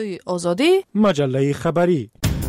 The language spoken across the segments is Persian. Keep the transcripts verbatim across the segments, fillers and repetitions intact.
آزادی مجله خبری.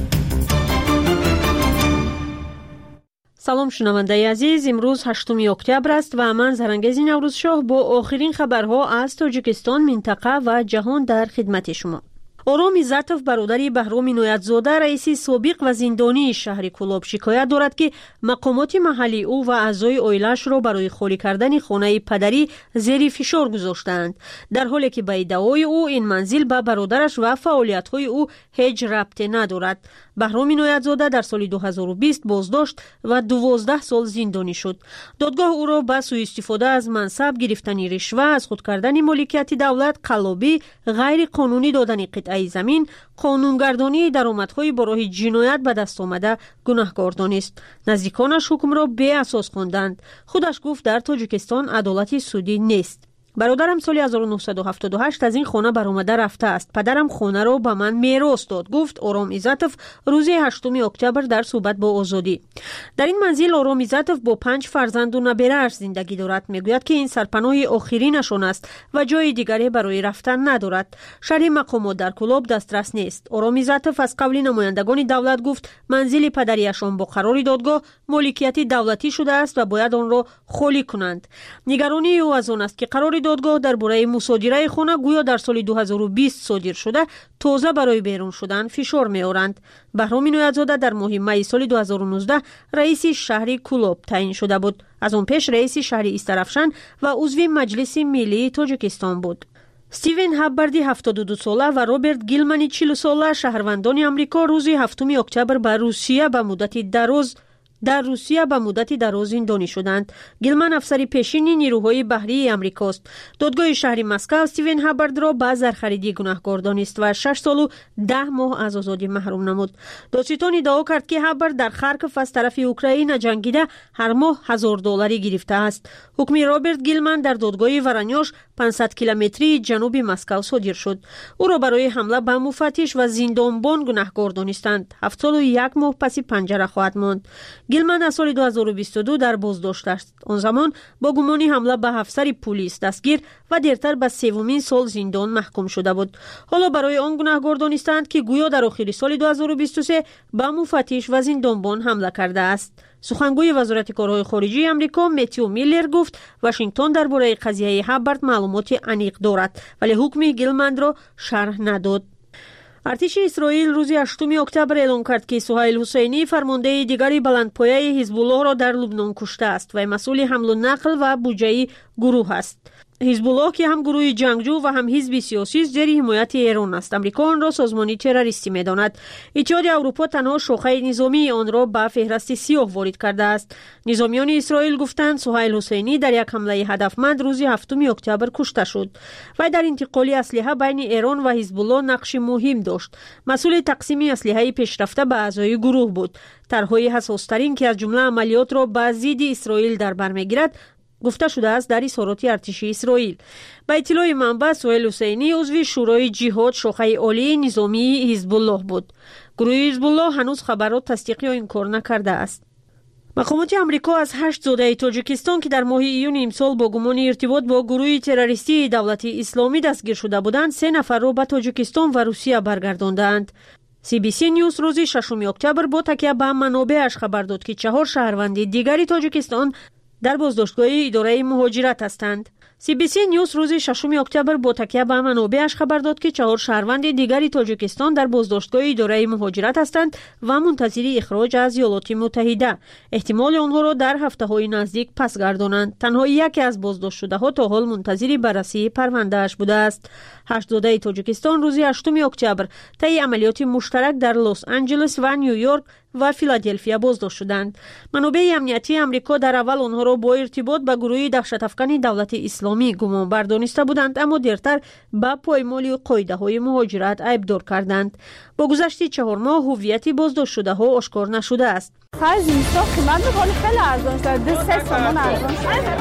سلام شنونده عزیز، امروز هشتم اکتبر است و من زرنگز نوروزشاه با آخرین خبرها از تاجیکستان، منطقه و جهان در خدمت شما. آرام عزتوف برادری بهرام عنایتزاده رئیس سابق و زندانی شهر کولاب شکایت دارد که مقامات محلی او و اعضای عائله‌اش را برای خالی کردن خانه پدری زیر فشار گذاشتند، در حالی که به ادعای او این منزل به برادرش و فعالیت‌های او هیچ ربطی ندارد. بهرام عنایتزاده در سال دو هزار و بیست بازداشت و دوازده سال زندانی شد. دادگاه او را به سوء استفاده از منصب، گرفتن رشوه، از خود کردن مالکیت دولت، قلابی، غیر قانونی دادن قطعه زمین، قانونگردانی درآمدهای با راه جنایت به دست آمده گناهکار دانست. نزدیکانش حکم را بی اساس خواندند. خودش گفت در تاجیکستان عدالت سودی نیست. برادرم سال هزار و نهصد و هفتاد و هشت از این خانه برآمده رفته است. پدرم خانه را به من میراث داد، گفت آرام عزتوف روز هشتم اکتبر در صحبت با آزادی. در این منزل آرام عزتوف با پنج فرزند و نبیره‌اش زندگی دارد. میگوید که این سرپناه آخرینشان است و جای دیگری برای رفتن ندارد. شرح مقامات در کولاب دسترس نیست. آرام عزتوف از قبل نمایندگان دولت گفت منزل پدریشان با قرار دادگاه مالکیت دولتی شده است و باید آن را خالی کنند. نگرانی او از آن است که قرار دادگاه درباره مصادره خانه گویا در سال دو هزار و بیست صادر شده، تازه برای بیرون شدن فشار می‌آورند. بهرام عنایتزاده در ماه می سال دو هزار و نوزده رئیس شهر کولاب تعیین شده بود. از آن پیش رئیس شهر استرافشان و عضو مجلس ملی تاجیکستان بود. استیون هاباردی هفتاد و دو ساله و رابرت گیلمانی چهل ساله شهروندان آمریکا روز هفتم اکتبر به روسیه به مدت دراز در روسیه به مدت دراز زندانی شدند. گیلمن افسر پیشین نیروهای بحری آمریکاست. دادگاه شهر مسکو استیون هابارد را به زرخریدی گناهکار دانست و شش سال و ده ماه از آزادی محروم نمود. دادستان ادعا کرد که هابارد در خارکوف از طرف اوکراین جنگیده هر ماه هزار دلاری گرفته است. حکم رابرت گیلمن در دادگاه ورانیاش پانصد کیلومتری جنوب مسکو صادر شد. او را برای حمله به مفتش و زندانبان گناهکار دانستند. هفت سال و یک ماه پس پنجره خواهد ماند. گیلمن از سال دو هزار و بیست و دو در بازداشت است. آن زمان با گمان حمله به افسر پلیس دستگیر و دیرتر به سومین سال زندان محکوم شده بود. حالا برای آن گناهکار دانستند که گویا در آخر سال دو هزار و بیست و سه به مفتش و زندانبان حمله کرده است. سخنگوی وزارت کارهای خارجه آمریکا متیو میلر گفت واشنگتن درباره قضیه هابارد معلومات عمیق دارد، ولی حکم گیلمن را شرح نداد. ارتش اسرائیل روز هشتم اکتبر اعلام کرد که سهیل حسینی فرمانده دیگری بلندپایه حزب الله را در لبنان کشته است و مسئول حمل و نقل و بودجه گروه است. حزب الله که هم گروه جنگجو و هم حزب سیاسی زیر حمایت ایران است، امریکا آن را سازمانی تروریستی می‌داند. اتحاد اروپا تنها شاخه نظامی آن را به فهرست سیاه وارد کرده است. نظامیان اسرائیل گفتند سهیل حسینی در یک حمله هدفمند روز هفتم اکتبر کشته شد و در انتقال اسلحه بین ایران و حزب الله نقش مهم داشت. مسئول تقسیم اسلحه پیشرفته به اعضای گروه بود. طرح‌های حساس‌ترین که از جمله عملیات را به ضد اسرائیل در بر می‌گیرد گفته شده است در اظهارات ارتش اسرائیل. با اطلاع منبع سهیل حسینی عضو شورای جهاد شاخه عالی نظامی حزب الله بود. گروه حزب الله هنوز خبرات تصدیق یا انکار نکرده است. مقامات آمریکا از هشت زاده تاجیکستان که در ماه ایون امسال با گمان ارتباط با گروه تروریستی دولت اسلامی دستگیر شده بودند، سه نفر را به تاجیکستان و روسیه برگرداندند. سی بی سی نیوز روز ششم اکتبر با تکیه به منابعش خبر داد که چهار شهروند دیگری تاجیکستان در بازداشتگاه اداره مهاجرت هستند. سی بی سی نیوز روز ششم اکتبر با تکیه به منابعش خبر داد که چهار شهروند دیگری تاجیکستان در بازداشتگاه اداره مهاجرت هستند و منتظر اخراج از ایالات متحده. احتمال آنها را در هفته‌های نزدیک پس گردانند. تنها یکی از بازداشت شده‌ها تا حال منتظر بررسی پرونده‌اش بوده است. هشت زاده تاجیکستان روز هشتم اکتبر طی عملیات مشترک در لس آنجلس و نیویورک و فیلادلفیا بازداشت شدند. منابع امنیتی آمریکا در اول آنها را با ارتباط به گروه دهشت‌افکن دولت اسلامی گمان بردانسته بودند، اما دیرتر به پایمال قاعده‌های مهاجرت ایبدار کردند. با گذشت چهار ماه هویت بازداشت شده‌ها آشکار نشده است. خرج اینستا قیمت می‌کنه خیلی ارزان شده. دو سه تومان ارزان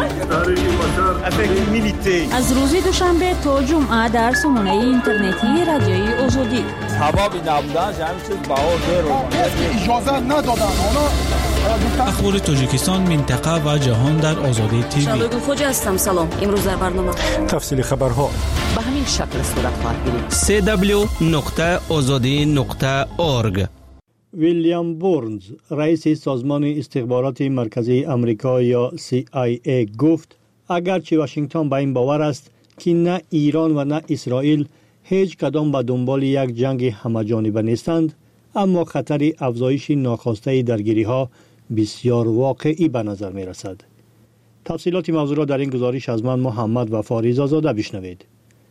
شده. از روز دوشنبه تا جمعه در سامانه اینترنتی رادیوی آزادی. هوا بی نبودن همین چیز بهار داره. اجازه ندادن. حالا اخبار تاجیکستان، منطقه و جهان در آزادی تیوی. شادو خوجا هستم. سلام. امروز در برنامه تفصیل خبرها به همین شکل صورت خواهد گرفت. سی دبلیو نقطه آزادی نقطه اورگ. ویلیام بورنز، رئیس سازمان استخبارات مرکزی آمریکا یا سی آی ای گفت اگرچه واشنگتن به این باور است که نه ایران و نه اسرائیل هیچ کدام به دنبال یک جنگ همه‌جانبه نیستند، اما خطر افزایش ناخواسته درگیری‌ها بسیار واقعی به نظر می رسد. تفصیلات موضوع را در این گزارش از من محمد وفا رضازاده بشنوید.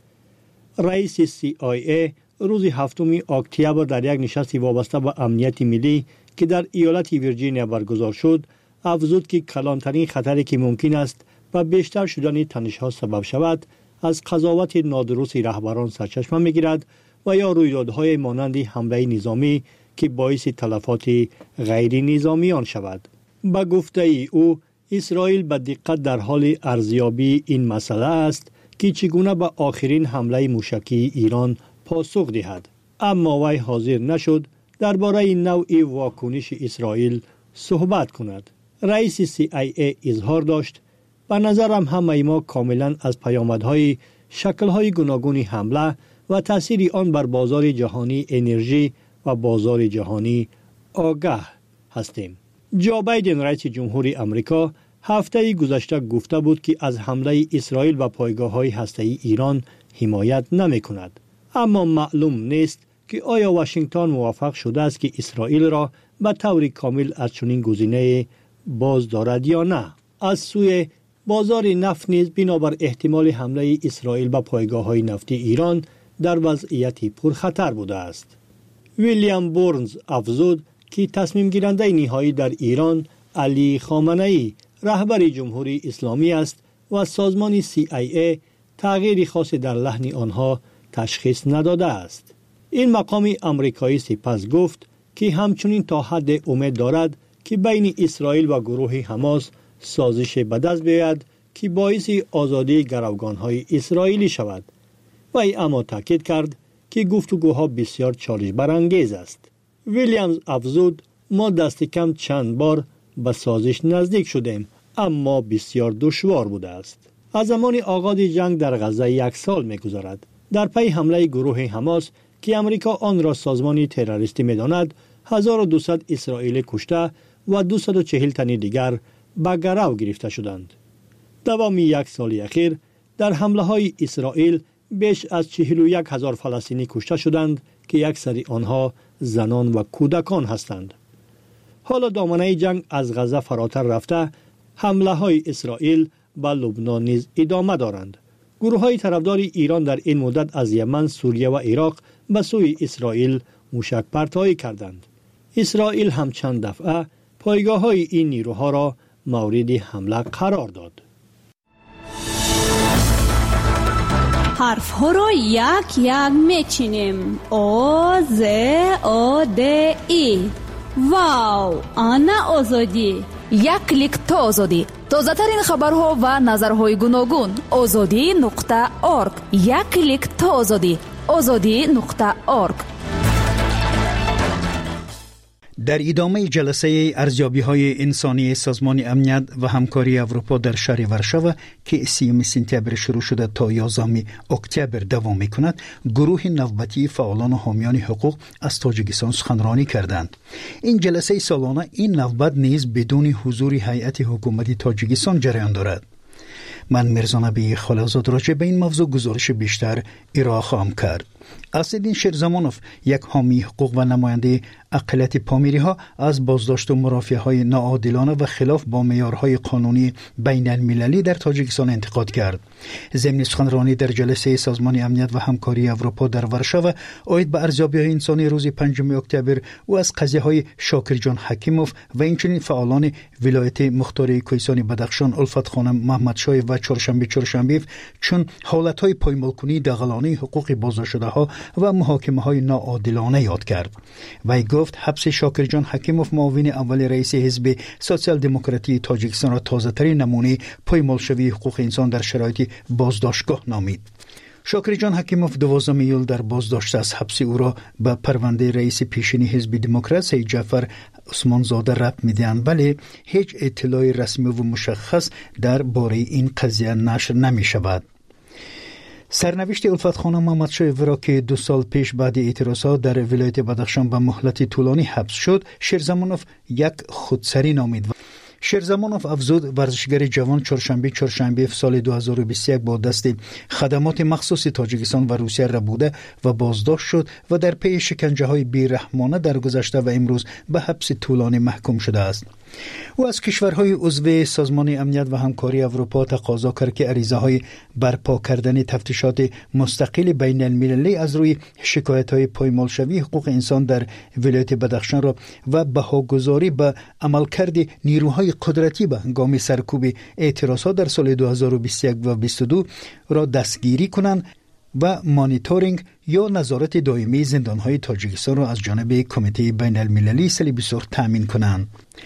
رئیس سی آی ای روز هفتم اکتبر در یک نشست وابسته به امنیت ملی که در ایالت ویرجینیا برگزار شد، افزود که کلانترین خطری که ممکن است به بیشتر شدن تنش‌ها سبب شود از قضاوت نادرست رهبران سرچشمه می‌گیرد و یا رویدادهای مانند حمله نظامی که باعث تلفات غیر نظامیان شود. با گفته ای او، اسرائیل به دقت در حال ارزیابی این مسئله است که چگونه به آخرین حمله موشکی ایران پاسخ دهد، اما وی حاضر نشد درباره نوع واکنش اسرائیل صحبت کند. رئیس سی آی ای اظهار داشت به نظرم همه ما کاملا از پیامدهای شکل‌های گوناگون حمله و تأثیر آن بر بازار جهانی انرژی و بازار جهانی آگاه هستیم. جو بایدن رئیس جمهوری آمریکا هفته گذشته گفته بود که از حمله اسرائیل به پایگاه‌های هسته‌ای ایران حمایت نمی‌کند، اما معلوم نیست که آیا واشنگتن موافق شده است که اسرائیل را به طور کامل از چنین گزینه‌ای باز دارد یا نه. از سوی بازار نفت نیز بنابر احتمال حمله اسرائیل به پایگاه‌های نفتی ایران در وضعیت پرخطر بوده است. ویلیام بورنز افزود که تصمیم گیرنده نهایی در ایران علی خامنه‌ای رهبر جمهوری اسلامی است و سازمان سی آی ای تغییر خاصی در لحن آنها تشخیص نداده است. این مقام آمریکایی سپس گفت که همچنین تا حد امید دارد که بین اسرائیل و گروه حماس سازش به دست بیاید که باعث آزادی گروگان‌های اسرائیلی شود. وی اما تاکید کرد که گفتگوها بسیار چالش برانگیز است. ویلیامز افزود ما دست کم چند بار به سازش نزدیک شدیم، اما بسیار دشوار بوده است. از زمان آغاز جنگ در غزه یک سال می‌گذرد. در پی حمله گروه حماس که امریکا آن را سازمان تروریستی می‌داند، هزار و دویست اسرائیلی کشته و دویست و چهل تن دیگر به گرو گرفته شدند. دوام یک سال اخیر در حمله‌های اسرائیل بیش از چهل و یک هزار فلسطینی کشته شدند که اکثر آنها زنان و کودکان هستند. حالا دامنه جنگ از غزه فراتر رفته، حمله‌های اسرائیل به لبنان نیز ادامه دارند. گروه‌های طرفدار ایران در این مدت از یمن، سوریه و عراق به سوی اسرائیل موشک پرتابی کردند. اسرائیل هم چند دفعه پایگاه‌های این نیروها را مورد حمله قرار داد. حرف ها را یک یک میچینیم. او ز او د ای. واو، آنا آزادی. یک کلیک تا آزادی. تازه ترین خبرها و نظرهای گوناگون. آزادی نقطه اورگ. یک کلیک تا آزادی. آزادی نقطه اورگ. در ادامه جلسه ارزیابی‌های انسانی سازمان امنیت و همکاری اروپا در شهر ورشاو که سیوم سپتامبر شروع شده تا یازدهم اکتبر دوام می‌کند، گروه نوبتی فعالان و حامیان حقوق از تاجیکستان سخنرانی کردند. این جلسه سالانه این نوبت نیز بدون حضور هیئت حکومتی تاجیکستان جریان دارد. من مرزا نبی خالقزاد راجع به این موضوع گزارش بیشتر ارائه خواهم کرد. اسدالدین شیرزمانوف، یک حامی حقوق و نماینده اقلیت پامیری ها، از بازداشت و مرافعه های ناعادلانه و خلاف با معیارهای قانونی بین المللی در تاجیکستان انتقاد کرد. ضمن سخنرانی در جلسه سازمان امنیت و همکاری اروپا در ورشاو عاید به ارزیابی‌های انسانی روز پنجم اکتبر و از قضیه های شاکر جان حکیموف و اینچنین فعالان ولایت مختار کوهستان بدخشان الفت خانم محمد شای و چهارشنبه چهارشنبه چون حالت های پایمالکنی دغلانه حقوق بازداشته ها و محاکمه های ناعادلانه یاد کرد. وی گفت حبس شاکر جان حکیموف، معاون اول رئیس حزب سوسیال دموکراتی تاجیکستان، را تازه ترین نمونه پایمال شوی حقوق انسان در شرایط بازداشتگاه نامید. شاکری جان حکیموف دوازدهم ایول در بازداشت از حبس او را به پرونده رئیس پیشین حزب دموکرات سید جعفر عثمانزاده ربط می‌دهند، ولی هیچ اطلاع رسمی و مشخص در باره این قضیه نشر نمی شود. سرنوشت الفت خانم محمدشاه را که دو سال پیش بعد اعتراضات در ولایت بدخشان به مهلت طولانی حبس شد، شیرزمانوف یک خودسری نامید. شیرزمانوف افزود ورزشگر جوان چهارشنبه چهارشنبه سال دو هزار و بیست و یک با دست خدمات مخصوص تاجیکستان و روسیه ربوده و بازداشت شد و در پی شکنجه های بیرحمانه در گذشته و امروز به حبس طولانی محکوم شده است. او از کشورهای عضو سازمان امنیت و همکاری اروپا تقاضا کرد که عریضه های برپا کردن تفتیشات مستقل بین المللی از روی شکایت های پایمالشوی حقوق انسان در ولایت بدخشان را و بهاگذاری به عملکرد نیروهای قدرتی به هنگام سرکوب اعتراضات در سال دو هزار و بیست و یک و بیست و دو را دستگیری کنند و مانیتورینگ یا نظارت دائمی زندانهای تاجیکستان را از جانب کمیته بین المللی صلیبی سرخ تأمین کنند.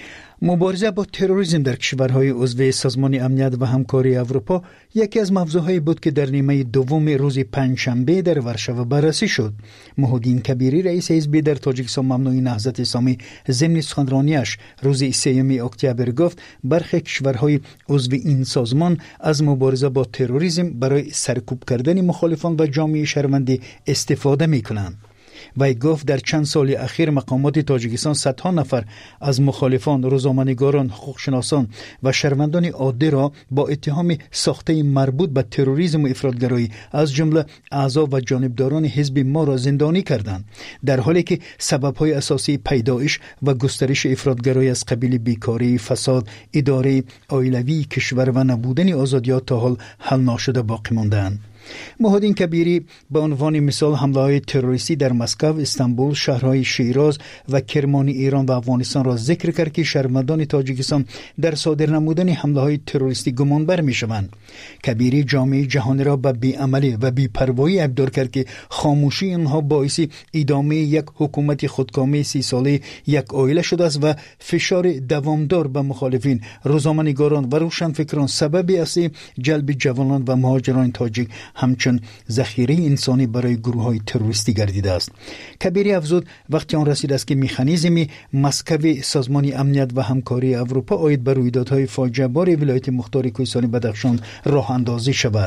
مبارزه با تروریسم در کشورهای عضو سازمان امنیت و همکاری اروپا یکی از موضوعهایی بود که در نیمه دوم روز پنجشنبه در ورشو بررسی شد. محمودین کبیری رئیس حزب در تاجیکستان ممنوعی نهضت اسلامی ضمن سخنرانیش روز سوم اکتبر گفت برخی کشورهای عضو این سازمان از مبارزه با تروریسم برای سرکوب کردن مخالفان و جامعه شهروندی استفاده می‌کنند. وی گفت در چند سال اخیر مقامات تاجیکستان صدها نفر از مخالفان، روزنامه‌نگاران، حقوقشناسان و شهروندان عادی را با اتهام ساخته مربوط به تروریسم و افراطگرایی از جمله اعضا و جانبداران حزب ما را زندانی کردند، در حالی که سبب‌های اساسی پیدایش و گسترش افراطگرایی از قبیل بیکاری، فساد، اداره عائلوی کشور و نبودن آزادی‌ها تا حال حل نشده باقی مانده‌اند. محمودین کبیری به عنوان مثال حمله‌های تروریستی در مسکو، استانبول، شهرهای شیراز و کرمان ایران و افغانستان را ذکر کرد که شهروندان تاجیکستان در صادر نمودن حمله‌های تروریستی گمانبر می‌شوند. کبیری جامعه جهانی را به بی‌عملی و بی‌پروایی ابدار کرد که خاموشی آنها باعث ادامه یک حکومت خودکامه سی ساله یک عائله شده است و فشار دوامدار به مخالفین، روزنامه‌نگاران و روشنفکران سبب اصلی جلب جوانان و مهاجران تاجیک همچون ذخیره انسانی برای گروه‌های تروریستی گردیده است. کبیری افزود وقتی آن رسید است که مکانیزم مسکو سازمان امنیت و همکاری اروپا عاید به رویدادهای فاجعه بار ولایت مختار کوهستانی بدخشان راه اندازی شود.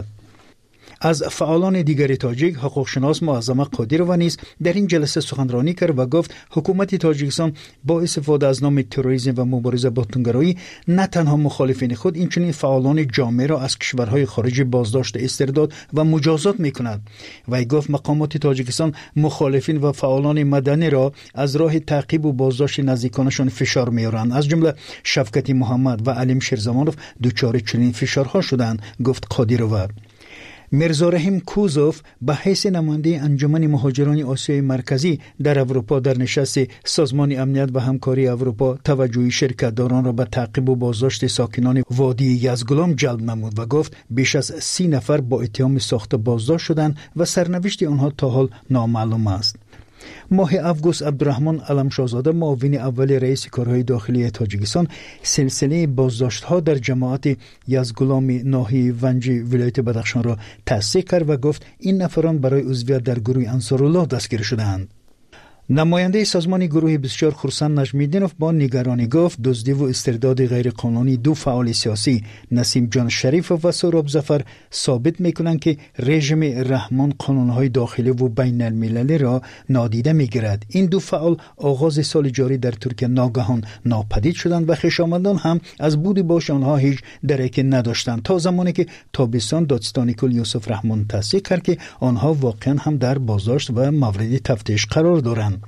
از فعالان دیگر تاجیک حقوقشناس معظم قادروا نیز در این جلسه سخنرانی کرد و گفت حکومت تاجیکستان با استفاده از نام تروریسم و مبارزه با توندگرایی نه تنها مخالفین خود اینچنین فعالان جامعه را از کشورهای خارجی بازداشت، استرداد و مجازات می‌کند. و گفت مقامات تاجیکستان مخالفین و فعالان مدنی را از راه تعقیب و بازداشت نزدیکانشان فشار می‌آورند، از جمله شفقت محمد و علیم شیرزمانوف دچار چنین فشارها شدند، گفت قادروا. میرزا رحیم کوزوف به حیث نماینده انجمن مهاجران آسیای مرکزی در اروپا در نشست سازمان امنیت و همکاری اروپا توجه شرکت‌داران را به تعقیب و بازداشت ساکنان وادی یزگلام جلب نمود و گفت بیش از سی نفر با اتهام ساخت بازداشت شدند و سرنوشت آنها تا حال نامعلوم است. ماه اوگوست عبدالرحمن علمشاهزاده معاون اول رئیس کارهای داخلی تاجیکستان سلسله بازداشت‌ها در جماعت یزگلام ناحیه ونجی ولایت بدخشان را تصدیق کرد و گفت این نفران برای عضویت در گروه انصارالله دستگیر شده‌اند. نماینده سازمان گروه بیست و چهار خرسند نجمیدینوف با نگرانی گفت دزدی و استرداد غیرقانونی دو فعال سیاسی نسیم جان شریف و سهراب ظفر ثابت میکنند که رژیم رحمان قانونهای داخلی و بین المللی را نادیده میگیرد. این دو فعال آغاز سال جاری در ترکیه ناگهان ناپدید شدند و خویشاوندان هم از بود باش آنها هیچ درکی نداشتند تا زمانی که تابستان دادستان کل یوسف رحمان تصدیق کرد که آنها واقعا هم در بازداشت و مورد تفتیش قرار دارند.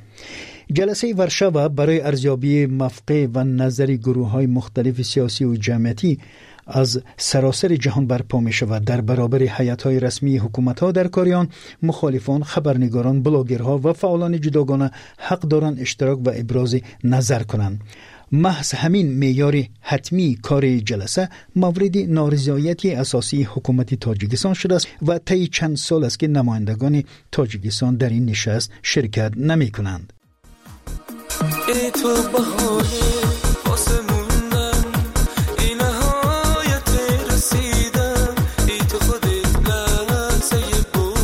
جلسه ورشو برای ارزیابی موقع و نظر گروه‌های مختلف سیاسی و جمعیتی از سراسر جهان برپا می شود. در برابر هیئت‌های رسمی حکومت‌ها در کاریان، مخالفان، خبرنگاران، بلاگرها و فعالان جداگانه حق دارند اشتراک و ابراز نظر کنند. محض همین معیار حتمی کار جلسه مورد نارضایتی اساسی حکومت تاجیکستان شده است و طی چند سال است که نمایندگان تاجیکستان در این نشست شرکت نمی کنند. ای تو بهاره واسه موندن ای نهایت رسیدن ای تو خودت لحظه بود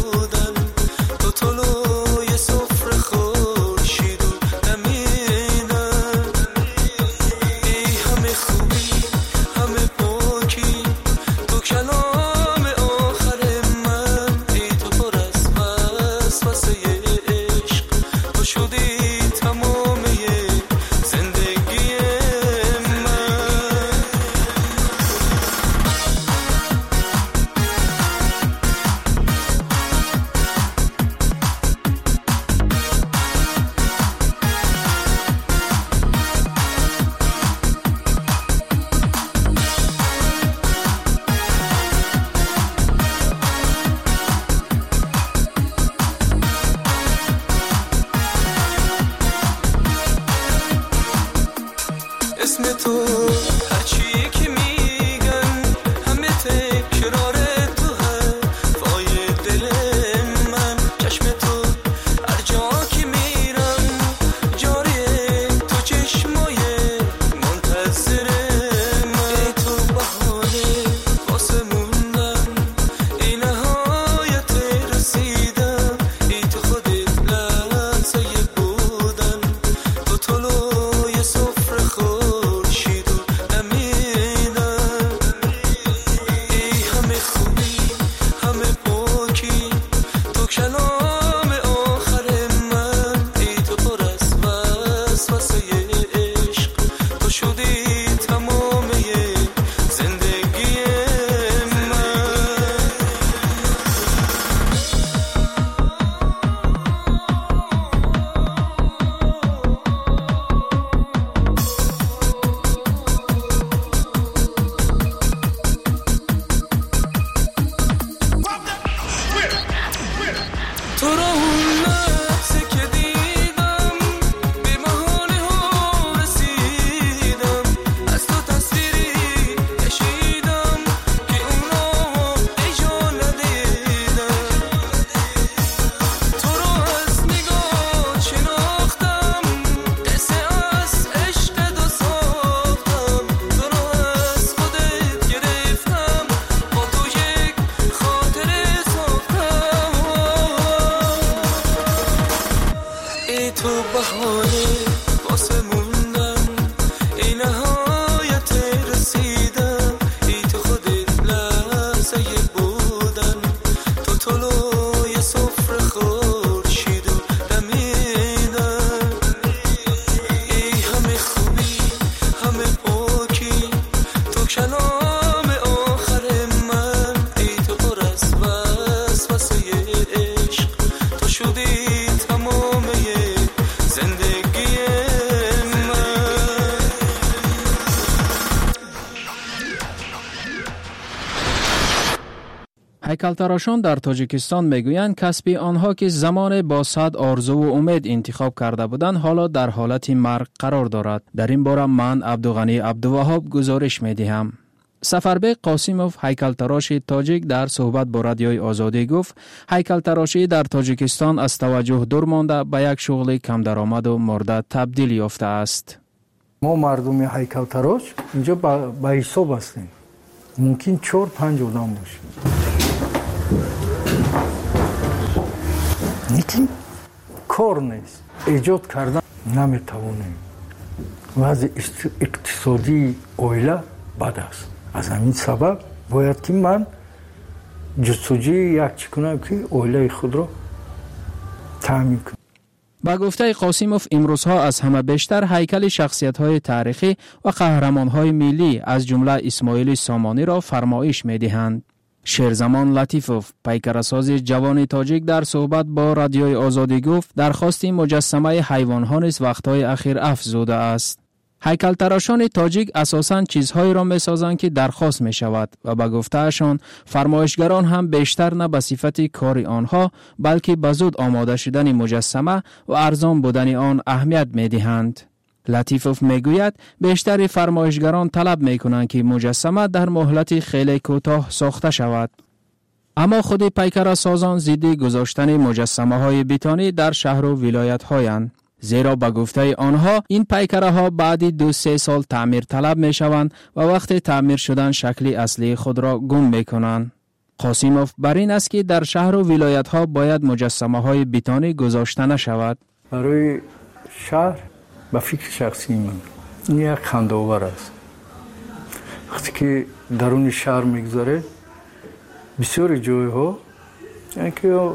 ای تو بهانه واسه موندن این نهایت رسیدن ای تو خودت لحظه بودن تو طلوع سفره خورشید و دمیدن ای همه خوبی همه پاکی تو کلام آخر من ای تو پر از وسوسه عشق تو شدی هیکل‌تراشان در تاجیکستان میگویند کسب آنها که زمان با صد آرزو و امید انتخاب کرده بودند حالا در حالت مرگ قرار دارد. در این باره من عبدالغنی عبدالوهاب گزارش میدهم. سفربگ قاسیموف هیکل‌تراش تاجیک در صحبت با رادیوی آزادی گفت هیکل‌تراشی در تاجیکستان از توجه دور مانده به یک شغل کم درآمد و مرده تبدیل یافته است. ما مردم هیکل‌تراش اینجا با حساب هستیم. ممکن چهار پنج آدم باشیم. لیکن کار نیست. ایجاد کردن نمیتوانیم. وضع اقتصادی اویلا بد است. از همین سبب باید که من جستجوی یک چی کنم که اویلای خود را تامین کنم. با گفته قاسیموف امروزها از همه بیشتر هیکل شخصیت‌های تاریخی و قهرمان‌های ملی از جمله اسماعیل سامانی را فرمایش می‌دهند. شیرزمان لطیفوف پیکرساز جوان تاجیک در صحبت با رادیوی آزادی گفت درخواست مجسمه حیوان‌ها نیز وقت‌های اخیر افزوده است. هیکل‌تراشان تاجیک اساساً چیزهایی را می‌سازند که درخواست می‌شود و به گفته‌شان فرمایشگران هم بیشتر نه به صفت کار آنها بلکه به زود آماده شدن مجسمه و ارزان بودن آن اهمیت می‌دهند. لطیفوف میگوید بیشتر فرمایشگران طلب می‌کنند که مجسمه در مهلت خیلی کوتاه ساخته شود. اما خود پیکرسازان ضد گذاشتن مجسمه‌های بیتانی در شهر و ولایت‌هایند. زیرا به گفته آنها این پیکره ها بعد دو سه سال تعمیر طلب می شوند و وقت تعمیر شدن شکل اصلی خود را گم می کنند. قاسیموف بر این است که در شهر و ولایت ها باید مجسمه های بیتانی گذاشته نشود. برای شهر به فکر شخصی من این یک خنده‌آور است. وقتی که درون شهر میگذاره بسیار جای ها یعنی که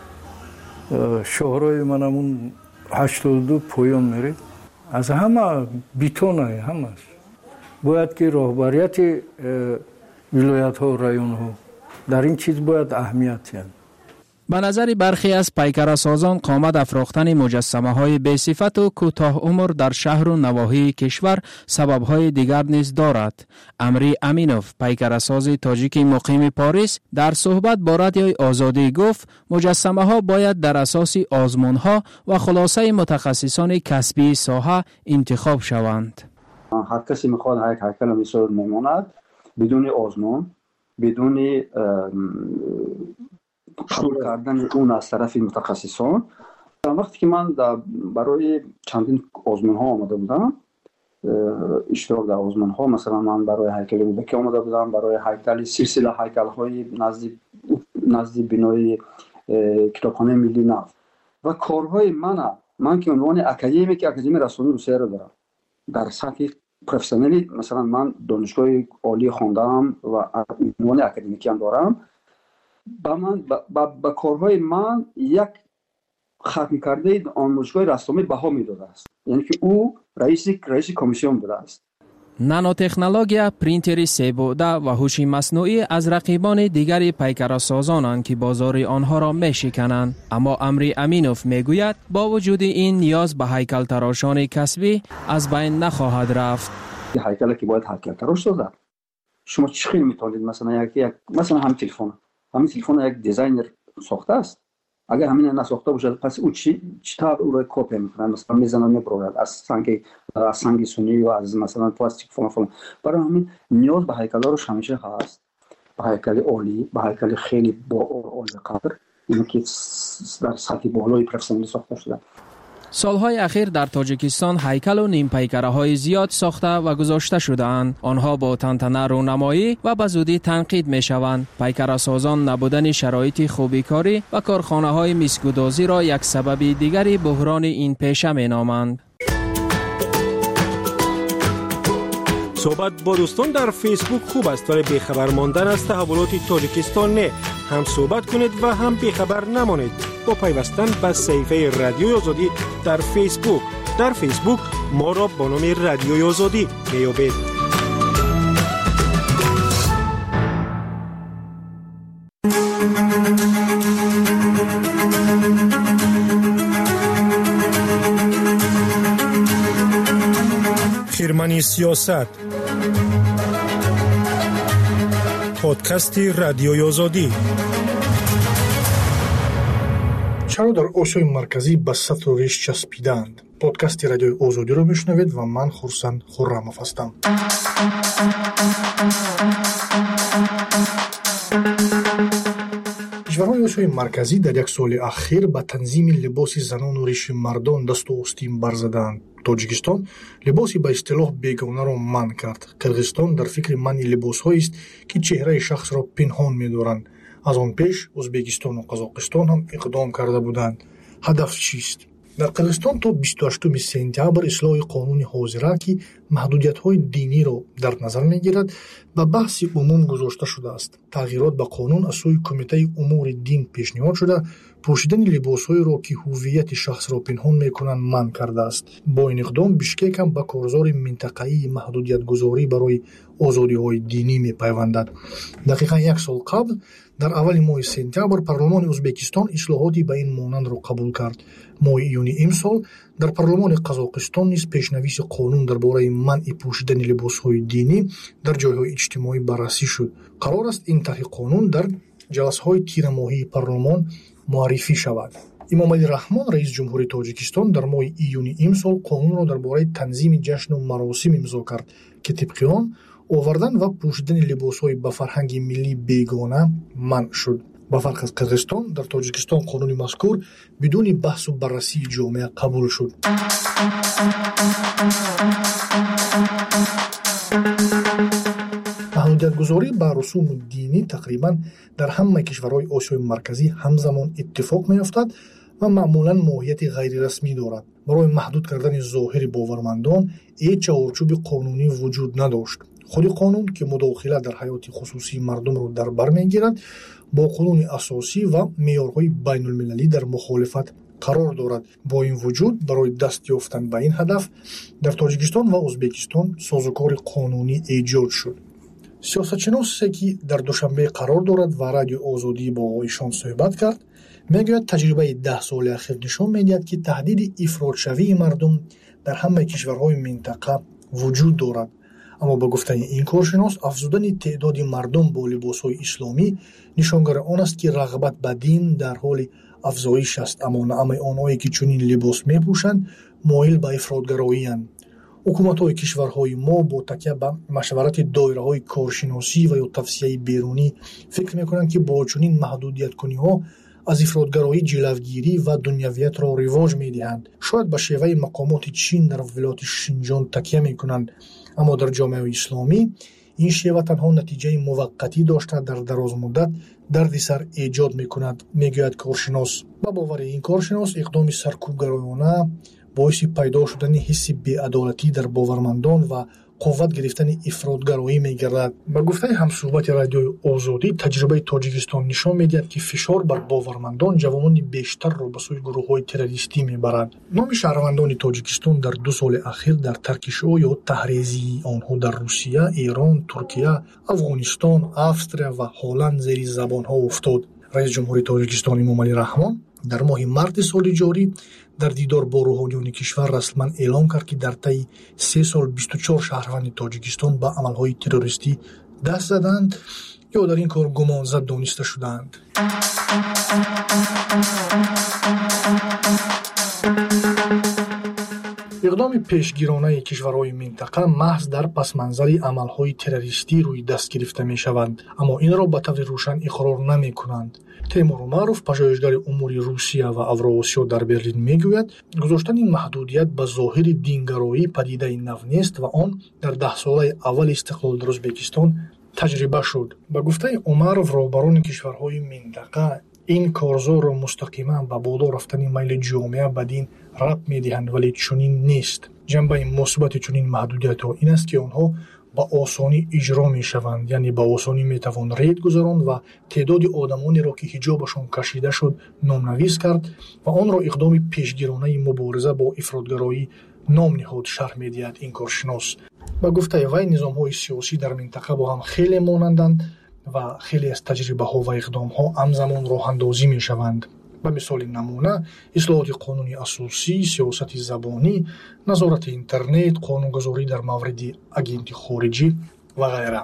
شهرهای من همون هشتاد و دو پایان میره از همه بیتونه همه باید که راهبریت ولایت ها و رایون ها در این چیز باید اهمیت یاد. به نظر برخی از پیکرسازان قامت افراختن مجسمه های بی صفت و کوتاه عمر در شهر و نواحی کشور سبب های دیگر نیز دارد. امری امینوف پیکرساز تاجیک مقیم پاریس در صحبت با رادیوی آزادی گفت مجسمه ها باید در اساس آزمون ها و خلاصه متخصصان کسبی ساحه انتخاب شوند. هر کسی میخواد یک هیکل مثال میماند بدون آزمون بدون قبول کردن اون از طرف متخصصان. وقتی که من برای چندین آزمون ها آمده بودم اشتراک در آزمون ها مثلا من برای هیکل بودکی آمده بودم برای هیکل سلسله هیکل های نزدیک نزدیک بنای کتابخانه ملی نفت و کارهای من من که عنوان اکادمیک اکادمی رسانه روسیه را دارم در سطح پروفسیونالی مثلا من دانشگاه عالی خواندم و عنوان اکادمیکی هم دارم. با من با, با کارهای من یک ختم کرده آموزشگاه رسانه‌ای بها میداده است یعنی که او رئیس رئیس کمیسیون بوده است. نانو تکنولوژی پرینتری سه بعده و هوش مصنوعی از رقیبان دیگری پیکرسازانند که بازار آنها را میشکنند. اما امری امینوف میگوید با وجود این نیاز به هیکل تراشان کسبی از بین نخواهد رفت. هیکل که باید هیکل تراش سازد شما چه خیلی میتونید مثلا یک مثلا هم تلفن همین تلفن یک دیزاینر ساخته است اگر همین نساخته باشه پس او چی چطور او را کپی میکنه مثلا میزنه میبره از سنگ از سنگ سنی و از مثلا پلاستیک فلان فلان. برای همین نیاز به هیکل رو همیشه هست به هیکل عالی به هیکل خیلی با عالی قدر اینه که در سطح بالای پروفسیونالی ساخته شده. سالهای اخیر در تاجیکستان هیکل و نیم پیکره های زیاد ساخته و گذاشته شده اند. آنها با تنتنه رونمایی و به زودی تنقید می شوند. پیکره سازان نبودن شرایط خوبی کاری و کارخانه های میسکودازی را یک سبب دیگری بحران این پیشه می نامند. صحبت با دوستان در فیسبوک خوب است، ولی بیخبر ماندن از تحولات تاجیکستان نه. هم صحبت کنید و هم بیخبر نمانید با پیوستن به صفحه رادیوی آزادی در فیسبوک. در فیسبوک ما را با نام رادیوی آزادی میابید. خیرمنی سیاست، پادکست رادیوی آزادی. چرا در آسیای مرکزی به سطل و ریش چسبیدند؟ پادکست رادیوی آزادی رو میشنوید و من خورسند خرموف هستم. کشورهای آسیای مرکزی در یک سال اخیر به تنظیم لباس زنان و ریش مردان دست و آستین برزدند. تاجیکستان لباسی به اصطلاح بیگانه را منع کرد. قرغیزستان در فکر منع لباس‌هایی است که چهره شخص را پنهان می‌دارند. از آن پیش ازبکستان و قزاقستان هم اقدام کرده بودند. هدف چیست؟ در قرغیزستان تا بیست و هشتم سپتامبر اصلاح قانون حاضره که محدودیت‌های دینی را در نظر می‌گیرد به بحث عموم گذاشته شده است. تغییرات به قانون از سوی کمیته امور دین پیشنهاد شده پوشیدن لباس‌هایی را که هویت شخص را پنهان می‌کنند منع کرده است. با این اقدام بیشکک هم به کارزار منطقه‌ای محدودیت‌گذاری برای آزادی‌های دینی می‌پیوندد. دقیقاً یک سال قبل در اول ماه سپتامبر پارلمان ازبکستان اصلاحاتی به این مانند را قبول کرد. ماه ایونی امسال در پارلمان قزاقستان نیز پیشنویس قانون درباره منع پوشیدن لباس‌های دینی در جای‌های اجتماعی بررسی شد. قرار است این طرح قانون در جلسه‌های تیر ماهی پارلمان معرفی شود. امام علی رحمان رئیس جمهوری تاجیکستان در ماه ایونی امسال قانون را درباره تنظیم جشن و مراسم امضا کرد که طبق آن آوردن و پوشیدن لباس‌های به فرهنگ ملی بیگانه منع شد. با فرق از قرغیزستان در تاجیکستان قانون مذکور بدون بحث و بررسی جامعه قبول شد. محدودیت‌گذاری به رسوم دینی تقریباً در همه کشورهای آسیای مرکزی همزمان اتفاق می‌افتد و معمولاً ماهیت غیر رسمی دارد. برای محدود کردن ظاهر باورمندان هیچ چارچوب قانونی وجود نداشت. خود قانون که مداخله در حیات خصوصی مردم را در بر می‌گیرد با قانون اساسی و معیارهای بین المللی در مخالفت قرار دارد. با این وجود برای دست یافتن به این هدف در تاجیکستان و ازبکستان سازوکار قانونی ایجاد شد. سیاستشناسی که در دوشنبه قرار دارد و رادیو آزادی با آقایشان صحبت کرد میگوید تجربه ده سال اخیر نشان میدهد که تهدید افراط‌شوی مردم در همه کشورهای منطقه وجود دارد. اما با گفته این کارشناس افزودن تعداد مردم با لباس‌های اسلامی نشانگر آن است که رغبت به دین در حال افزایش است، اما نعم آنهایی که چنین لباس میپوشند مایل به افراط‌گرایی اند. حکومت‌های کشورهای ما با تکیه به مشورت دایره‌های کارشناسی و یا توصیه بیرونی فکر می‌کنند که با چنین محدودیت‌کنی‌ها از افراط‌گرایی جلوگیری و دنیویت را رواج می‌دهند. شاید به شیوه مقامات چین در ولایت شینجان تکیه می‌کنند، اما در جامعه اسلامی این شیوه تنها نتیجه موقتی داشته در دراز مدت دردسر ایجاد می‌کند، می‌گوید کارشناس. با باور این کارشناس اقدام سرکوبگرایانه باعث پیدا شدن حس بی‌عدالتی در باورمندان و قوت گرفتن افراط‌گرایی می‌گردد. با گفته همصحبت رادیوی آزادی تجربه تاجیکستان نشان می‌دهد که فشار بر باورمندان جوانان بیشتر را به سوی گروه‌های تروریستی می‌برد. نام شهروندان تاجیکستان در دو سال اخیر در ترکشو یا تحریزی آنها در روسیه، ایران، ترکیه، افغانستان، استرالیا و هلند زیر زبان‌ها افتاد. رئیس جمهوری تاجیکستان امام علی رحمان در ماه مارس سال جاری در دیدار با روحانیون کشور رسما اعلام کرد که در طی سه سال بیست و چهار شهروند تاجیکستان به عملهای تروریستی دست زدند یا در این کار گمانزد دانسته شدند. اقدام پیشگیرانه کشورهای منطقه محض در پسمنظر عملهای تروریستی روی دست گرفته می شوند، اما این را به طور روشن اقرار نمی کنند. تیمور معروف، پژوهشگر امور روسیه و اوراسیا در برلین میگوید گذاشتن این محدودیت به ظاهر دینگرایی پدیده نو نیست و آن در ده ساله اول استقلال در ازبکستان تجربه شد. به گفته عمرов رهبران کشورهای منطقه این کارزار را مستقیما به بالا رفتن میل جامعه به دین ربط میدهند، ولی چنین نیست. جنبه مثبت چنین محدودیت‌ها این است که آنها با آسانی اجرا می شوند، یعنی با آسانی می توان رید گذراند و تعداد آدمانی را که حجابشان کشیده شد نامنویس کرد و آن را اقدام پیشگیرانه مبارزه با افراطگرایی نام نهاد، شرح می دهد این کارشناس. با گفته وی نظام‌های سیاسی در منطقه با هم خیلی مانندند و خیلی از تجربه ها و اقدام ها همزمان راه اندازی می شوند. به مثال نمونه اصلاحات قانونی اساسی، سیاست زبانی، نظارت اینترنت، قانونگذاری در مورد اگنت خارجی و غیره.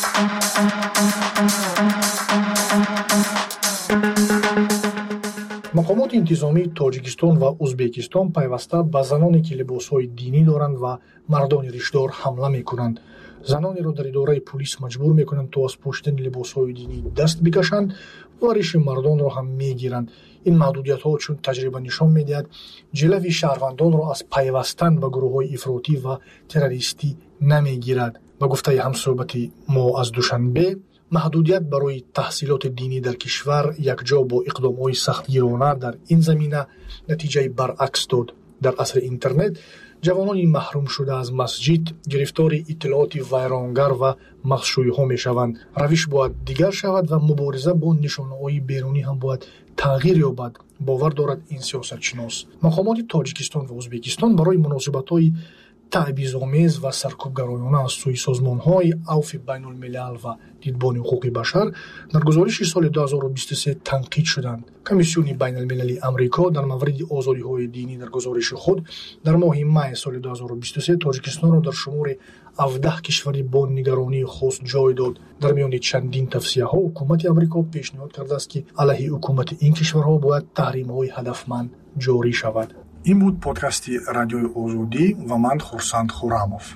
مقامات انتظامی تاجیکستان و ازبکستان پیوسته به زنانی که لباسهای دینی دارند و مردان ریشدار حمله می کنند. زنانی را در اداره پلیس مجبور می کنند تا از پوشیدن لباسهای دینی دست بکشند و ریش مردان را هم می گیرند. این محدودیت ها چون تجربه نشان می دهد جلوی شهروندان را از پیوستن به گروه های افراطی و تروریستی نمی گیرد. به گفته همصحبتی ما از دوشنبه، محدودیت برای تحصیلات دینی در کشور یکجا با اقدام‌های سختگیرانه در این زمینه نتیجه برعکس داد. در عصر اینترنت جوانان محروم شده از مسجد گرفتار اطلاعات ویرانگر و مخشویی ها می شوند. روش باید دیگر شود و مبارزه با نشانه‌های بیرونی هم باید تغییر یابد، باور دارد این سیاستشناس. مقامات تاجیکستان و ازبکستان برای مناسبت‌های تعبیرآمیز و سرکوبگرایانه از سوی سازمان‌های عفو بین الملل و دیدبان حقوق بشر در گزارش سال دو هزار و بیست و سه تنقید شدند. کمیسیون بین المللی آمریکا در مورد آزادی‌های دینی در گزارش خود در ماه می سال دو هزار و بیست و سه تاجیکستان را در شمار هفده کشوری با نگرانی خاص جای داد. در میان چندین توصیه‌ها حکومت آمریکا پیشنهاد کرده است که علیه حکومت این کشورها باید تحریم‌های هدفمند جاری شود. این بود پادکستی رادیوی آزادی و من خورسند خورموف.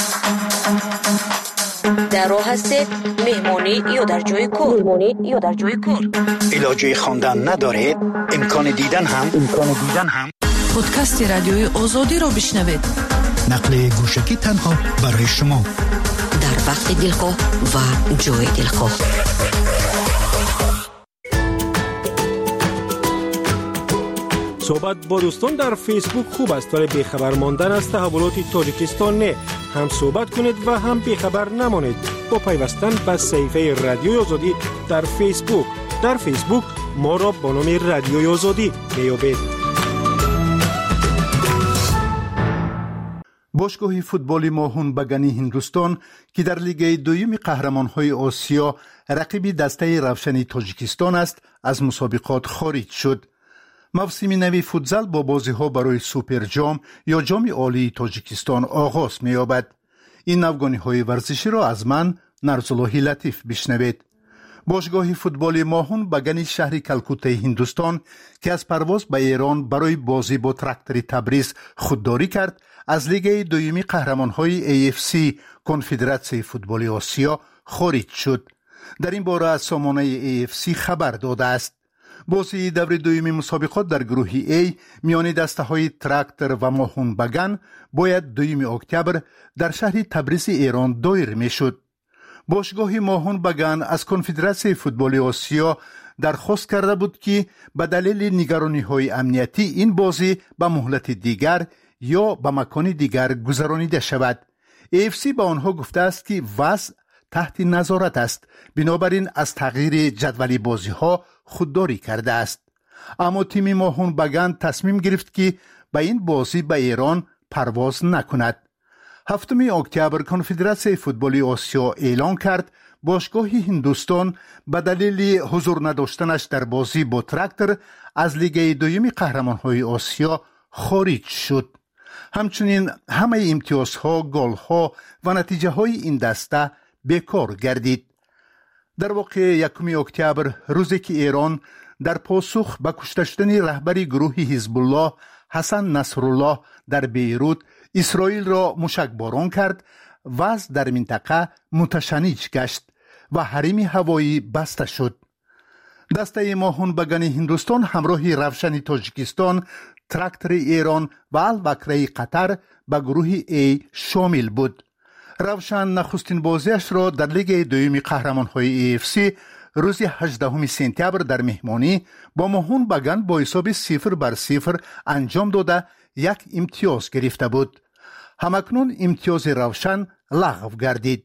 در راه هستید مهمانی یا در جای کار مهمانی یا در جای کار علاجه خواندن ندارید، امکان دیدن هم امکان دیدن هم پادکست رادیوی آزادی رو بشنوید. نقل گوشکی تنها برای شما در وقت دلخواه و جای دلخواه. صحبت با دوستان در فیسبوک خوب است، ولی بیخبر ماندن از تحولات تاجیکستان نه. هم صحبت کنید و هم بیخبر نمانید با پیوستن به صفحه رادیوی آزادی در فیسبوک. در فیسبوک ما را با نام رادیوی آزادی میابید. باشگاه فوتبال ماهون بگانی هندوستان که در لیگ دوم قهرمان‌های آسیا رقیب دسته روشن تاجیکستان است، از مسابقات خارج شد. موسم نوی فوتزال با بازی‌ها برای سوپر جام یا جام عالی تاجیکستان آغاز می‌یابد. این نوگانی‌های ورزشی را از من نرزالله لطیف بشنوید. باشگاه فوتبال ماهون بگانی شهر کلکوته هندوستان که از پرواز به ایران برای بازی با تراکتور تبریز خودداری کرد، از لیگ دومی قهرمان‌های ای اف سی کنفدراسیون فوتبال آسیا خارج شد. در این باره از سامانه ای اف سی خبر داده است. بازی دور دومی مسابقات در گروه ای میان دسته های تراکتور و ماهون بگان باید دوم اکتبر در شهر تبریز ایران دایر می شد. باشگاه ماهون بگان از کنفدراسیون فوتبال آسیا درخواست کرده بود که به دلیل نگرانی های امنیتی این بازی به مهلت دیگر یا به مکان دیگر گذرانیده شود. ای اف سی به آنها گفته است که وضع تحت نظارت است، بنابراین از تغییر جدول بازی ها خودداری کرده است. اما تیم ماهون بگان تصمیم گرفت که به این بازی به ایران پرواز نکند. هفتم اکتبر کنفدراسیون فوتبال آسیا اعلان کرد باشگاه هندوستان به دلیل حضور نداشتنش در بازی با تراکتور از لیگ دوم قهرمان‌های آسیا خارج شد. همچنین همه امتیازها، گل‌ها و نتیجه‌های این دسته بیکار گردید. در واقع یکم اکتبر، روزی که ایران در پاسخ به کشته شدن رهبر گروه حزب الله حسن نصرالله در بیروت اسرائیل را موشکباران کرد، وضع در منطقه متشنج گشت و حریم هوایی بسته شد. دسته ماهون بگن هندوستان همراه روشن تاجیکستان، تراکتور ایران و البکره قطر به گروه ای شامل بود. روشن نخستین بازیش را در لیگ دوم قهرمان‌های ای اف سی روز هجدهم سپتامبر در مهمانی با ماهون بگن با حساب صفر بر صفر انجام داده یک امتیاز گرفته بود. همکنون امتیاز روشن لغو گردید.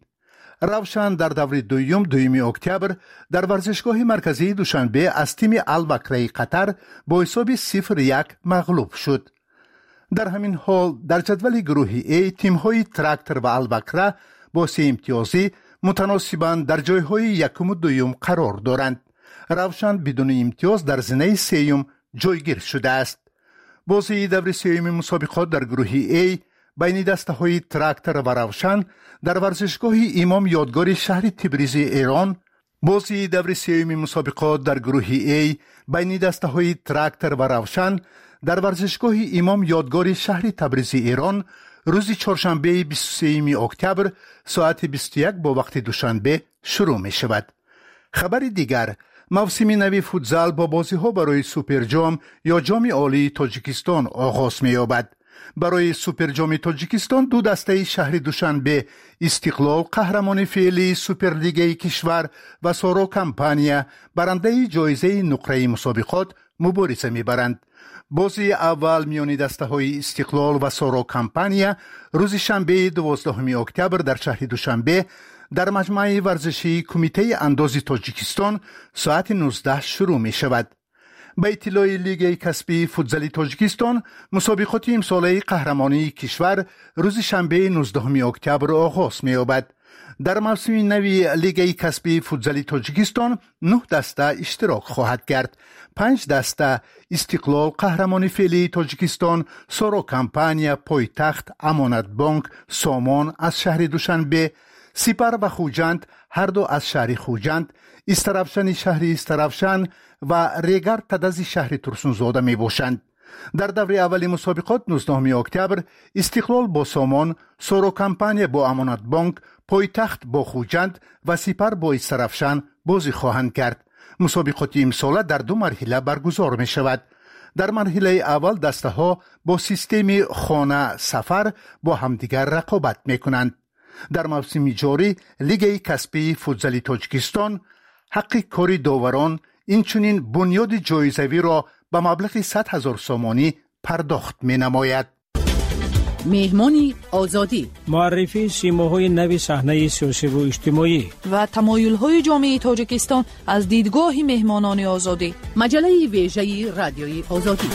روشن در دور دوم دوم اکتبر در ورزشگاه مرکزی دوشنبه از تیم البکره قطر با حساب صفر یک مغلوب شد. در همین حال در جدول گروه ای تیم‌های تراکتور و البکره با سه امتیازی متناسباً در جایهای یکم و دوم قرار دارند. روشن بدون امتیاز در زنه سیوم جایگیر شده است. بازی دور سیوم مسابقات در گروه ای بین دسته‌های تراکتور و روشن در ورزشگاه امام یادگار شهر تبریز ایران، بازی دور سیوم مسابقات در گروه ای بین دسته‌های تراکتور و روشن در ورزشگاه امام یادگار شهر تبریز ایران روز چهارشنبه بیست و سوم اکتبر ساعت بیست و یک با وقت دوشنبه شروع می شود. خبر دیگر، موسم نوی فوتزال با بازی ها برای سوپر جام یا جام عالی تاجیکستان آغاز می یابد. برای سوپر جام تاجیکستان دو دسته شهر دوشنبه استقلال قهرمان فعلی سوپر لیگ کشور و سارو کمپانیا برنده جایزه نقره مسابقات مبارزه می برند. بازی اول میان دسته های استقلال و سارو کمپانیا روز شنبه دوازدهم اکتبر در شهر دوشنبه در مجمع ورزشی کمیته انداز تاجیکستان ساعت نوزده شروع می شود. به اطلاع لیگ کسبی فوتزال تاجیکستان مسابقات امساله قهرمانی کشور روز شنبه نوزدهم اکتبر آغاز می یابد. در موسم نوی لیگ کسبی فوتزال تاجیکستان نه دسته اشتراک خواهد کرد. پنج دسته استقلال قهرمان فعلی تاجیکستان، سارو کمپانیا پایتخت، امانت بانک سامان از شهر دوشنبه، سپر و خوجند هر دو از شهر خوجند، استرافشن شهر استرافشن و ریگر تدز شهر ترسونزاده می باشند. در دور اول مسابقات نوزدهم اکتبر استقلال با سامان، سارو کمپانیا با امانت بانک، پایتخت با خوجند و سپر با استرافشن بازی خواهند کرد. مسابقات امساله در دو مرحله برگزار می شود. در مرحله اول دسته ها با سیستم خانه سفر با همدیگر رقابت می کنند. در موسم جاری لیگ کسبی فوتزال تاجیکستان حق کاری داوران اینچنین بنیاد جایزوی را به مبلغ صد هزار سامانی پرداخت می نماید. مهمانی آزادی، معرفی سیماهای نوی صحنه سیاسی و اجتماعی و تمایل‌های جامعه تاجیکستان از دیدگاه مهمانان آزادی. مجله ویژه رادیوی آزادی.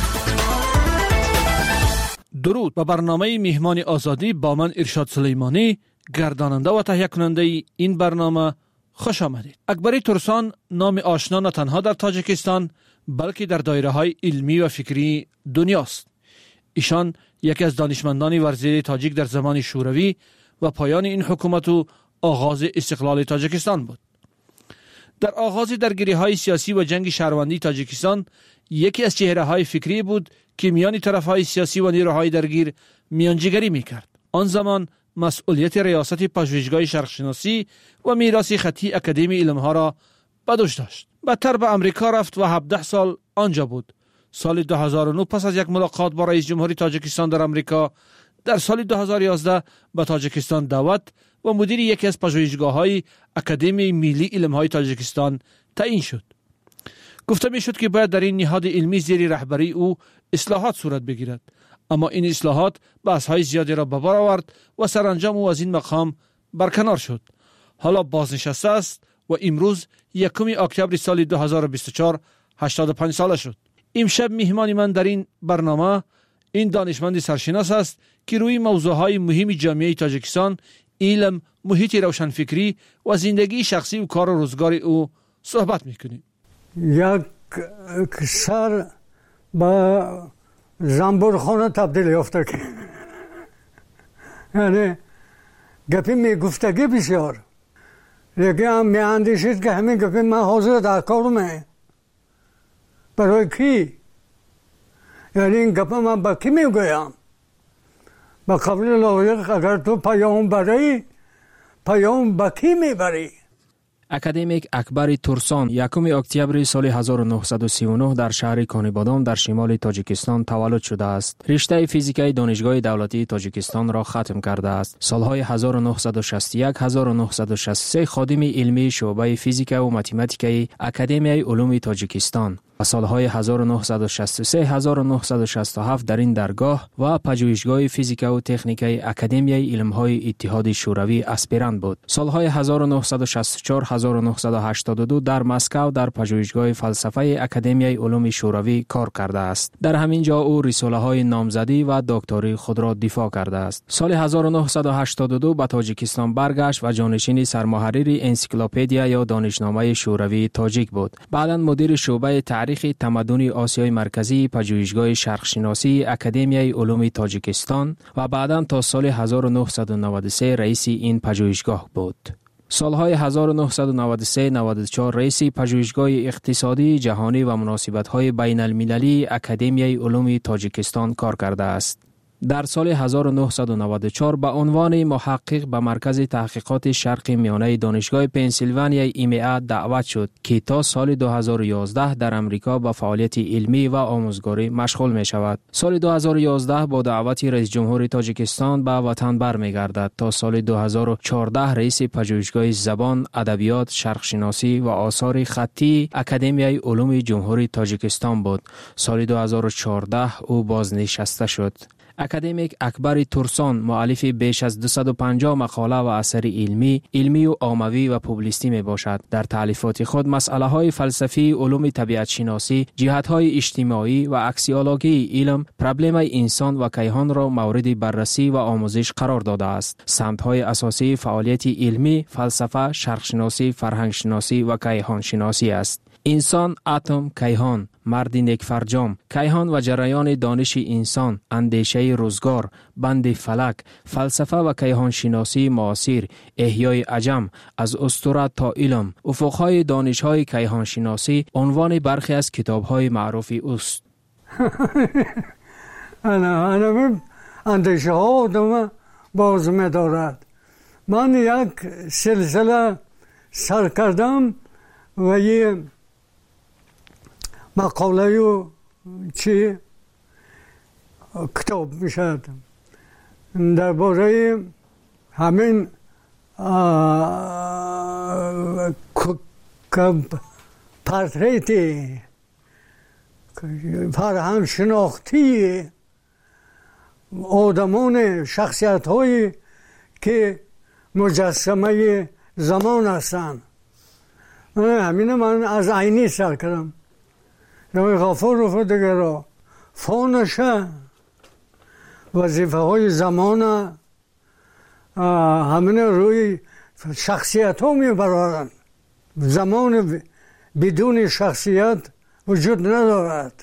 درود به برنامه مهمان آزادی با من ارشاد سلیمانی، گرداننده و تهیه کننده این برنامه. خوش آمدید. اکبری ترسان نام آشنا نه تنها در تاجیکستان بلکه در دایره های علمی و فکری دنیاست. ایشان یکی از دانشمندان ورزیده تاجیک در زمان شوروی و پایان این حکومت و آغاز استقلال تاجیکستان بود. در آغاز درگیری های سیاسی و جنگ شهروندی تاجیکستان یکی از چهره های فکری بود که میان طرف های سیاسی و نیروهای درگیر میانجیگری میکرد. آن زمان مسئولیت ریاست پژوهشگاه شرقشناسی و میراث خطی اکادمی علمها را به دوش داشت. بعدتر به امریکا رفت و هفده سال آنجا بود. سال دو هزار و نه پس از یک ملاقات با رئیس جمهوری تاجیکستان در امریکا در سال دو هزار و یازده به تاجیکستان دعوت و مدیر یکی از پژوهشگاه‌های اکادمی ملی علمهای تاجیکستان تعیین شد. گفته می شد که باید در این نهاد علمی زیر رهبری او اصلاحات صورت بگیرد، اما این اصلاحات بحث‌های زیادی را به بار آورد و سرانجام او از این مقام برکنار شد. حالا بازنشسته است و امروز یکم اکتبر سال دو هزار و بیست و چهار هشتاد و پنج ساله شد. امشب مهمان من در این برنامه این دانشمند سرشناس است که روی موضوعهای مهم جامعه تاجیکستان، علم، محیط روشنفکری و زندگی شخصی و کار و روزگار او صحبت میکنیم. یک سر با زنبورخانه تبدیل یافته که یعنی گپی میگفتگی بسیار یکی هم میاندیشید که همین گپی من حاضر در کارمه برای کی؟ یعنی این گپ من با کی میگویم؟ با قبل لایق اگر تو پیام بری پیام با کی میبری؟ اکادمیک اکبر تورسان یکم اکتبر سال هزار و نهصد و سی و نه در شهر کانیبادام در شمال تاجیکستان تولد شده است. رشته فیزیکای دانشگاه دولتی تاجیکستان را ختم کرده است. سالهای هزار و نهصد و شصت و یک هزار و نهصد و شصت و سه خادم علمی شعبه فیزیکا و متمتیکای اکادمیای علوم تاجیکستان و سالهای هزار و نهصد و شصت و سه هزار و نهصد و شصت و هفت در این درگاه و پژوهشگاه فیزیکا و تکنیکای اکادمیای علمهای اتحاد شوروی اسپیرانت بود. سالهای هزار و نهصد و شصت و چهار هزار و نهصد و هشتاد و دو در مسکو در پژوهشگاه فلسفه اکادمیای علوم شوروی کار کرده است. در همین جا او رساله‌های نامزدی و دکتری خود را دفاع کرده است. سال هزار و نهصد و هشتاد و دو به تاجیکستان برگشت و جانشین سرمحرر انسیکلوپدیا یا دانشنامه شوروی تاجیک بود. بعداً مدیر شعبه تاریخ تمدن آسیای مرکزی پژوهشگاه شرقشناسی اکادمیای علوم تاجیکستان و بعداً تا سال هزار و نهصد و نود و سه رئیس این پژوهشگاه بود. سالهای هزار و نهصد و نود و سه نود و چهار رئیس پژوهشگاه اقتصادی جهانی و مناسبت‌های بین المللی اکادمیای علوم تاجیکستان کار کرده است. در سال هزار و نهصد و نود و چهار به عنوان محقق به مرکز تحقیقات شرق میانه دانشگاه پنسیلوانیا ام ای دعوت شد که تا سال دو هزار و یازده در امریکا با فعالیت علمی و آموزگاری مشغول می شود. سال دو هزار و یازده با دعوت رئیس جمهور تاجیکستان به وطن برمیگردد تا سال دو هزار و چهارده رئیس پژوهشگاه زبان، ادبیات، شرق شناسی و آثار خطی اکادمیای علوم جمهوری تاجیکستان بود. سال دو هزار و چهارده او بازنشسته شد. اکادمیک اکبر تورسان مؤلف بیش از دویست و پنجاه مقاله و اثر علمی، علمی و عاموی و پوبلیستی می باشد. در تالیفات خود مسئله های فلسفی، علوم طبیعت شناسی، جهت های اجتماعی و اکسیولوژی علم، پرابلم انسان و کیهان را مورد بررسی و آموزش قرار داده است. سمت های اساسی فعالیت علمی، فلسفه، شرق شناسی، فرهنگ شناسی و کیهان شناسی است. انسان، اتم، کیهان، مرد نیکفرجام، کیهان و جریان دانش انسان، اندیشه روزگار، بند فلک، فلسفه و کیهان شناسی معاصر، احیای عجم، از اسطوره تا علم، افقهای دانش‌های کیهان شناسی عنوان برخی از کتاب‌های معروف است. انا انا اندیشه ها آدم باز می‌دارد. من یک سلسله سر کردم و یه مقاله و چی کتاب میشد درباره همین پورتریتی فرهنگ شناختی آدمان شخصیت هایی که مجسمه زمان هستند. همین من از عینی سر کردم. نوی غفور رو دیگه را فونشه وظیفه های زمان همین روی شخصیت ها می برارن. زمان بدون شخصیت وجود ندارد.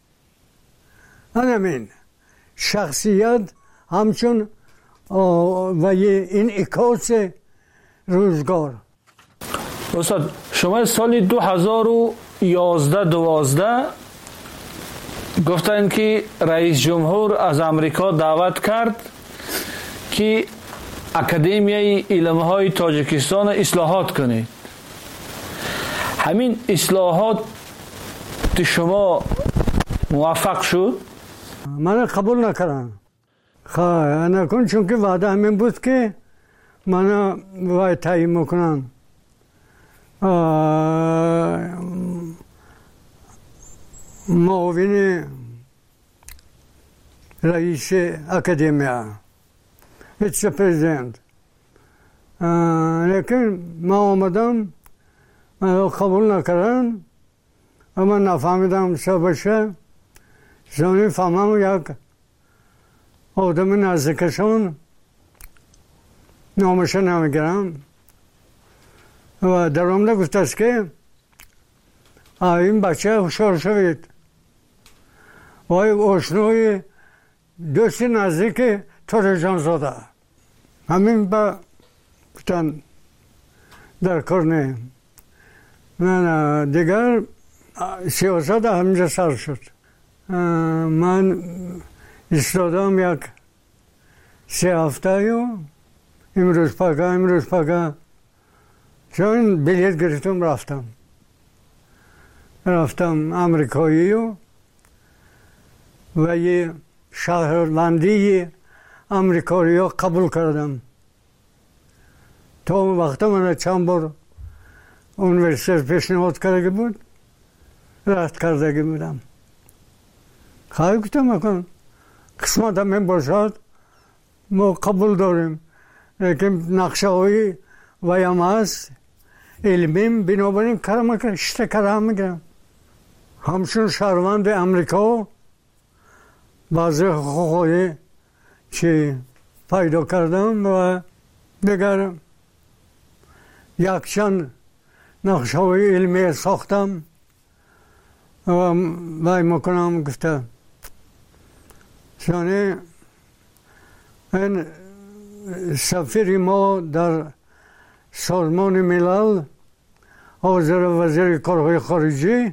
همین شخصیت همچون و این اکاس روزگار. استاد شما سال دو هزار و یازده دوازده گفتن که رئیس جمهور از امریکا دعوت کرد که اکادمیای علمهای تاجیکستان اصلاحات کنید. همین اصلاحات شما موفق شد؟ من قبول نکردم. خواهی نکن چون که وعده همین بود که من باید تعیین میکنم معاون رئیس اکادمیا ویس پرزیدنت. لیکن ما آمدم من قبول نکردم و من نفهمیدم چه بشه. زمین فهمم یک آدم نزدیکشون نامش نمیگیرم و در آمده گفت است که این بچه هوشیار شوید و آشنای دوست نزدیک تور جان زاده همین با گفتن در کار نه. نه دیگر سیاست همینجا سر شد. من ایستادم یک سه هفته یا امروز پگه امروز پگه چون بلیت گرفتم رفتم رفتم امریکایی و یه شهروندی امریکایی ها قبول کردم. تا اون وقت من چند بار اونیورسیت پیشنهاد کرده بود رد کرده بودم. خواهی گفتم اکن قسمت همین باشد ما قبول داریم، لیکن نقشه های ویم هست علمیم بنابراین کرم که اشته کرم میگم همچون شهروند امریکا بعضی حقوقی چی پیدا کردم و دیگر یک چند نقشه های علمی ساختم و وای میکنم گفته یعنی این سفیر ما در سازمان ملل حاضر وزیر کارهای خارجی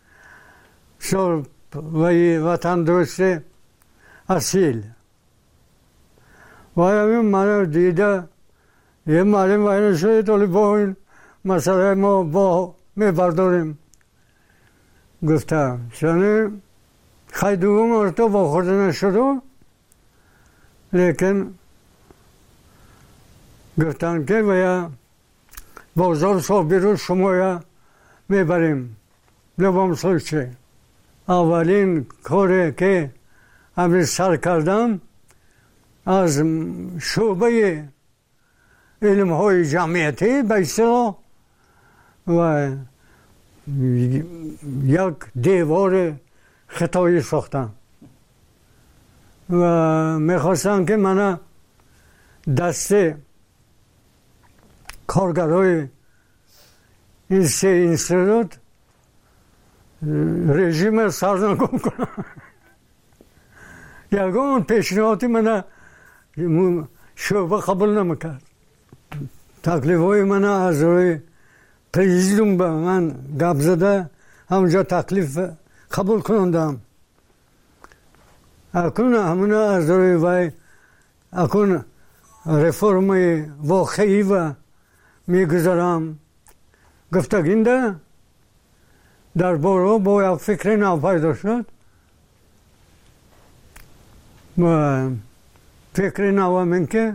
و وطن دوست اصیل و همین من دیده یه معلم وین شده تولی با این مسئله ما با میبرداریم. گفتم یعنی خیلی دوم مرتبه با خورده نشده، لیکن گفتن که باید بازار صاحبی رو شما یا میبریم نبام سوچه. اولین کاری که همین سر کردم از شعبه علم های جمعیتی به اصطلاح و یک دیوار خطایی ساختم و میخواستم که من دسته کارگرای این سه اینستیتوت رژیم سرنگون کنم. یکان پیشنهادی من شعبه قبول نمیکرد. تکلیف های من از روی پریزیدوم به من گپ زده همونجا تکلیف قبول کنندم. اکنون همون از روی وی اکن رفرم واقعی و میگذارم گفتگینده در بارو با یک فکر نو پیدا شد و فکر نو همین که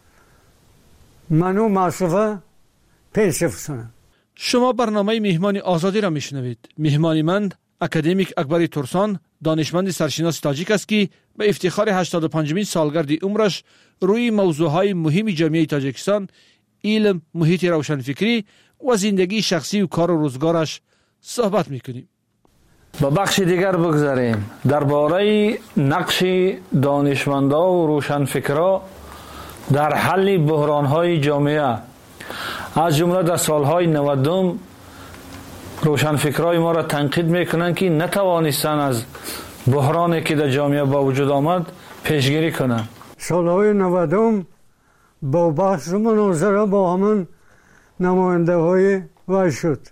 منو مصرفه پیش بسنم. شما برنامه مهمان آزادی را میشنوید. مهمان من اکادمیک اکبر ترسان دانشمند سرشناس تاجیک است که به افتخار هشتاد و پنجمین سالگرد عمرش روی موضوعهای مهم جامعه تاجیکستان، علم، محیط روشنفکری و زندگی شخصی و کار و روزگارش صحبت میکنیم. با بخش دیگر بگذاریم درباره نقش دانشمندا و روشنفکرا در حل بحران‌های جامعه. از جمله در سالهای نودم روشنفکرای ما را تنقید میکنند که نتوانستند از بحرانی که در جامعه با وجود آمد پیشگیری کنند. سالهای نودم با بحث و مناظره با همون نماینده های وای شد.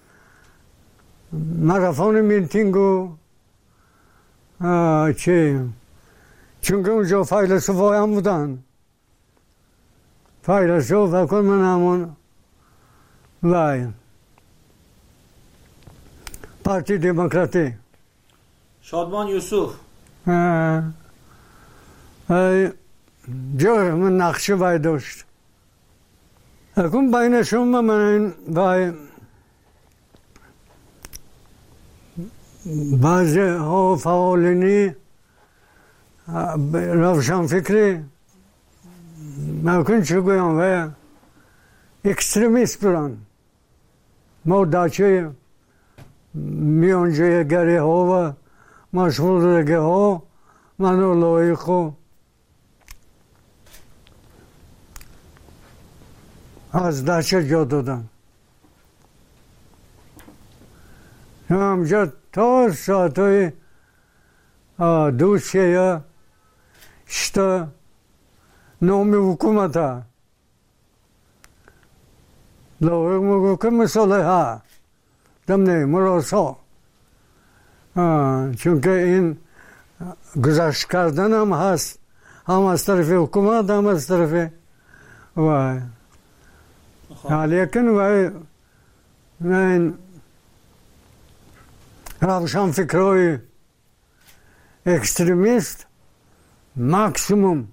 مرافان میتینگ و چه چون که اونجا فیلسوف های هم بودن. فیلسوف اکن من همون وای پارتی دموکراتی شادمان یوسف جا من نقشه وای داشت. اکن بینشون من این وای بعضی ها فعالینی روشن فکری ممکن چه گویم وای اکستریمیست برن. ما داچه میانجه گره ها و مشغول رگه ها منو لایقو از داچه جا دادن. همجا تا ساعت های دو سه یا شتا نامی حکومت ها لایق مگو که مثال ها دم نه مراسا چون که این گذشت کردن هم هست، هم از طرف حکومت هم از طرف وای لیکن وای این روشن فکرهای اکستریمیست ماکسیموم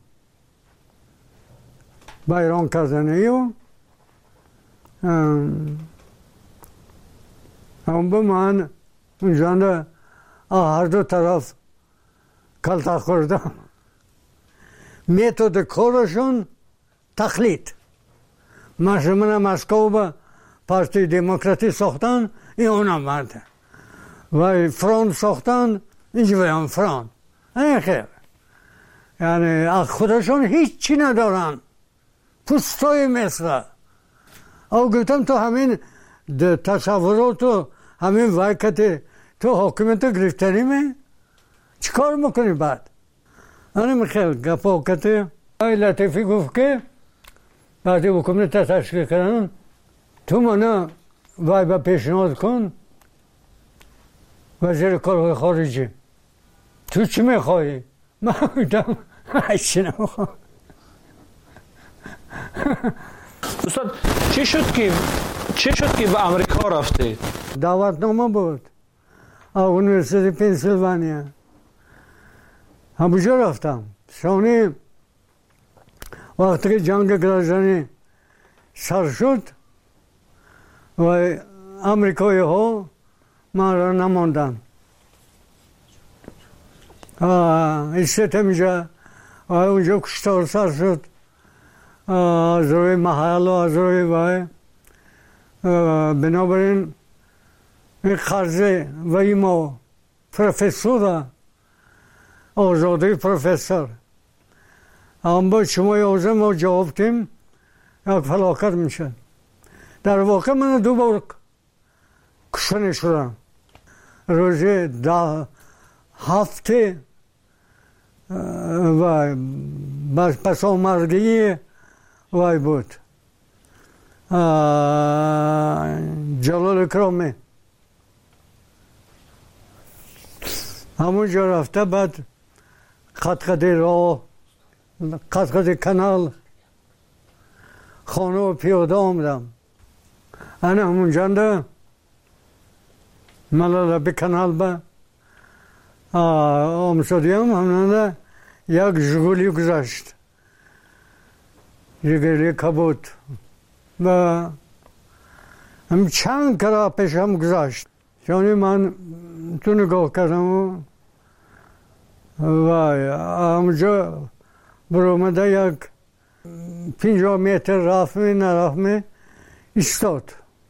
بیران کردن ایو هم به من اونجا هر دو طرف کلتا خوردم. متد کارشون تقلید. مثلا مسکو به پارتی دموکراتی ساختن، این اونم مرده و فران ساختن، اینجا هم فران. این خیر یعنی خودشون هیچی ندارن، پوستای مثل او گفتم تو همین تصورات و همین وقت تو حاکمیت گرفتنی می چی کار میکنی بعد؟ انا میخواد گپا کته ای لطیفی گفت که بعد حکومت تشکیل کردن تو منو وای با پیشنهاد کن وزیر کارهای خارجی. تو چی میخوایی؟ من بودم هیچی نمیخوام. استاد چی شد که چی شد که به امریکا رفتید؟ دعوتنامه بود از یونیورسیتی پنسیلوانیا. همونجا رفتم. شانی وقتی که جنگ گرازانی سر شد و امریکایی ها من را نماندن. ایستم اینجا و اونجا کشتار سر شد از روی محل و از روی وای. بنابراین این خرزه و این ما پروفسور آزادی پروفسور هم با شما یازه ما جواب تیم یک فلاکت میشه. در واقع من دو بار کشته شدم. روزی ده هفته و پس آمرگی وای بود جلال اکرامی همونجا رفته. بعد قد قد راه قد قد کانال خانه و پیاده آمدم. انا همونجا ده ملالا به کانال با آمسادیم همونجا یک جگولی گذاشت، جگولی کبود و هم چند کرا پیش هم گذاشت. چونی من تو نگاه کردم و همونجا برآمده یک پنجاه متر رفت می نرفت می ایستاد.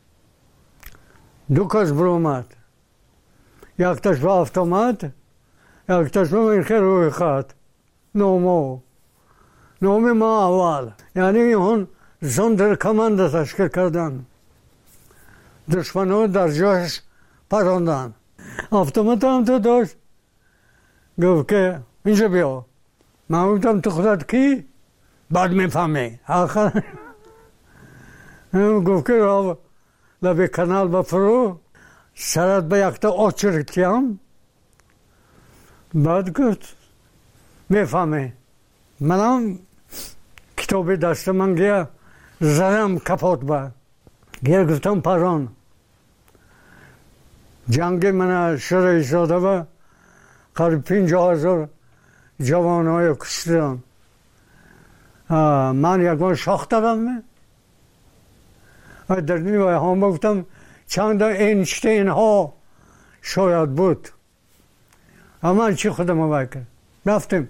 دو کس برآمد، یک تاش به هفت آمد، یک تاش به این خیر روی خط نومو نوم ما اول. یعنی اون زندر کمند تشکیل کردن، دشمن ها در جاش پراندن. اتومات هم تو داشت گفت که اینجا بیا. من گفتم تو خودت کی؟ بعد میفهمی. آخر گفت که را لبه کانال بفرو سرت به یک تا آچ ریختیم. بعد گفت میفهمی. منم کتابی دست من گیا زدم کپات با گیا گفتم پران جنگ من شروع شده و قریب پنجاه هزار جوان های کشتن. من یک بار شاخ دادم و در نیوه هم گفتم چند اینشتین ها شاید بود. اما چی خودم رو بکر رفتیم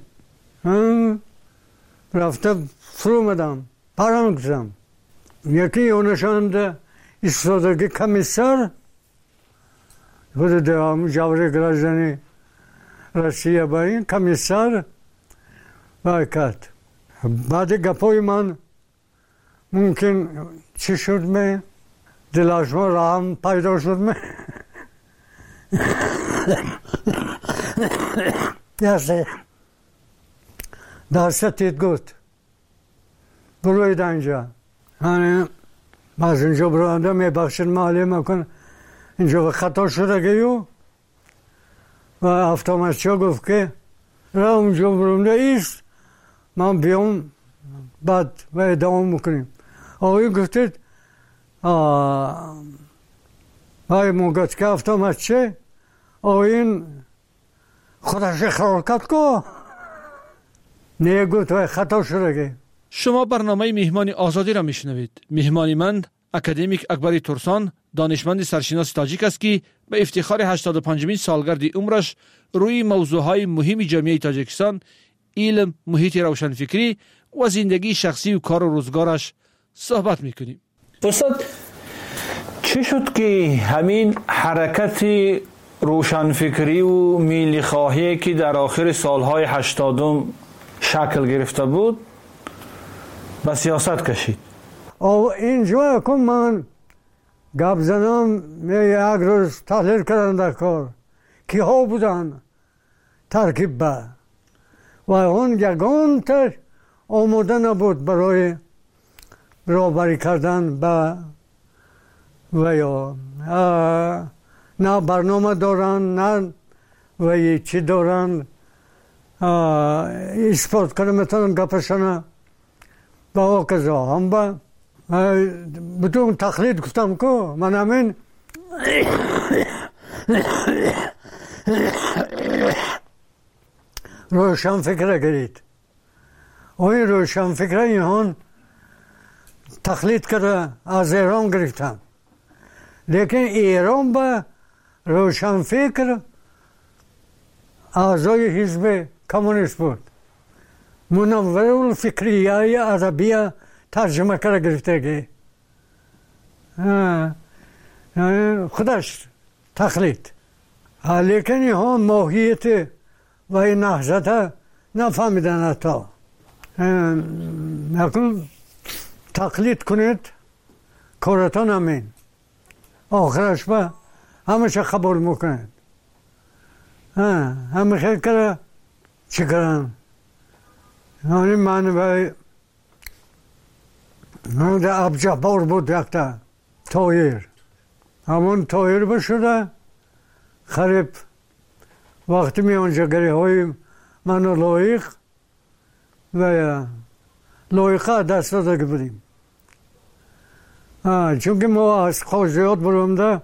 رفتم فرو مدم پران کردم. یکی اونشان ایستادگی کمیسر خود دوام جوری گرازانی روسیه با این کمیسر باید. بعد گپای من ممکن چی شد می دلاشما رام پیدا شد می یاسه دستت گفت بروید اینجا. هنه باز اینجا برانده می بخشن مالی مکن اینجا خطا شده گیو و автоматчо گفت که را اونجا برونده ایست من بیام بعد و ادامه میکنیم. آقای گفتید آقای موگت که автоматче آقایین خودش خرکت کو نه گفت و خطا شده. شما برنامه مهمان آزادی را میشنوید. مهمان من اکادمیک اکبر ترسان، دانشمند سرشناس تاجیک است که به افتخار هشتاد و پنجمین سالگرد عمرش روی موضوعهای مهم جامعه تاجیکستان، علم، محیط روشنفکری و زندگی شخصی و کار و روزگارش صحبت میکنیم. استاد چه شد که همین حرکت روشنفکری و میلی خواهی که در آخر سالهای هشتادم شکل گرفته بود به سیاست کشید؟ او اینجا کن من گپ زنم یک روز تحلیل کردن در کار کی ها بودن ترکیب به و اون یگان تر آماده نبود برای رهبری کردن به و یا نه برنامه دارن نه و چی دارن اثبات کنه میتونن گپشن با آقازا هم با بدون تقلید گفتم که من همین روشن فکره گرید و این روشن فکره اینهان تقلید کرده از ایران گرفتن، لیکن ایران با روشن فکر اعضای حزب کمونیست بود. منور الفکریه عربیه ترجمه کرده گرفته که خودش تقلید، لیکن اینها ماهیت و این نهضت نفهمیدن حتی. نکن تقلید کنید کارتان همین آخرش با همشه قبول میکنید. همه خیلی کرده چی کردن یعنی من باید در ابجهبار بود یکتا تایر همون تایر بشده خریب وقتی می آنجا گری های منو لایق و لایقه دست داده بودیم چون که ما از خوزیات برامده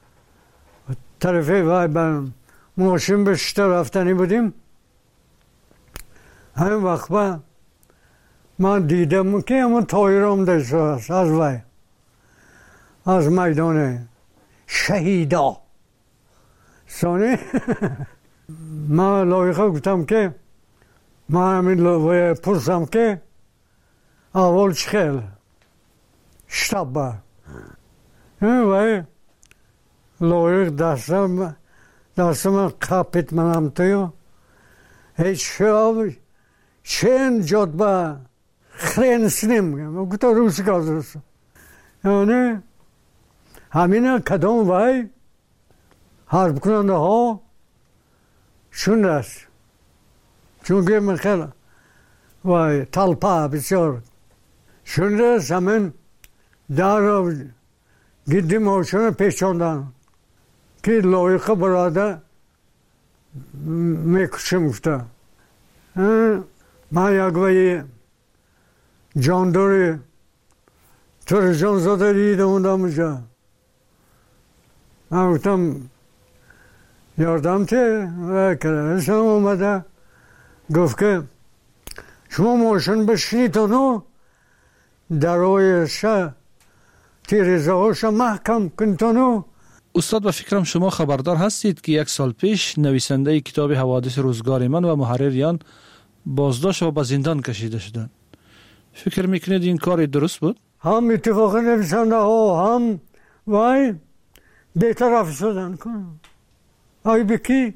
طرفه وای بر ماشین به شتا رفتنی بودیم. همین وقت با من دیدم که همون تایر آمده شد از وای از میدان شهیدا سانه من لایقه گفتم که من همین لایقه پرسم که اول چخیل شتاب با وای لایق دستم دستم قپیت منم توی هیچ شاب چین جاد با خرین سنیم گفتا روسی که روس یعنی همینه کدام وای حرب کننده ها شون است چون که من خیلی وای تلپا بسیار شون است همین در گیدی ماشون پیچاندن که لایقه براده میکشم گفته من یک وی جانداری ترجان زده دیده موندم اونجا من گفتم یاردم ته و کرده اومده گفت که شما ماشین بشینید تانو درایش تیریزه هاش محکم کن تانو. استاد و فکرم شما خبردار هستید که یک سال پیش نویسنده کتاب حوادث روزگار من و محرریان بازداشت و به زندان کشیده شدند. فکر میکنید این کار درست بود؟ هم اتفاق نویسنده ها هم وای بی‌طرف شدن کن آی بکی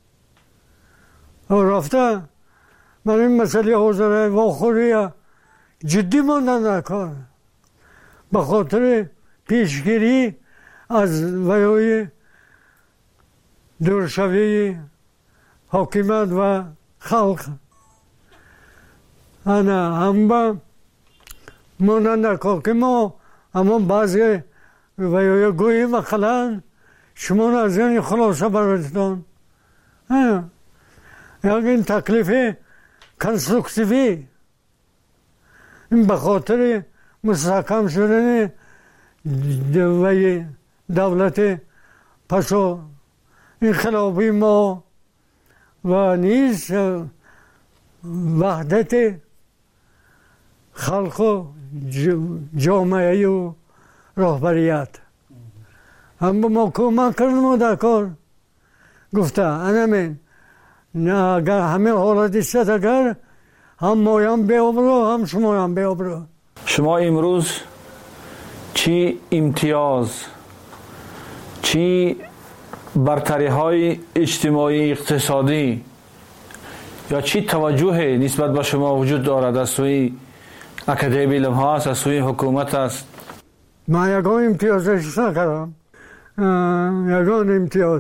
رفته من این مسئله حوزره واخوری جدی ماندن در کار به خاطر پیشگیری از ویای دورشوی حاکمیت و خلق. انا هم با مانند که ما اما بعضی ویای گویی مثلا شما از این خلاصه براتون یک این تکلیف کنسترکتیوی این به خاطر مستحکم شدن دولت پسو انقلابی ما و نیز وحدت خلق و جامعه و رهبریت هم ما کمک کردیم و در کار گفته انمین اگر همه حالتی شد اگر هم مایم بیابرو هم شمایم بیابرو. شما امروز چی امتیاز چی برتری های اجتماعی اقتصادی یا چی توجه نسبت به شما وجود دارد از سوی اکادمی علم ها است، از سوی حکومت است؟ من یکان امتیازش نکردم، یکان امتیاز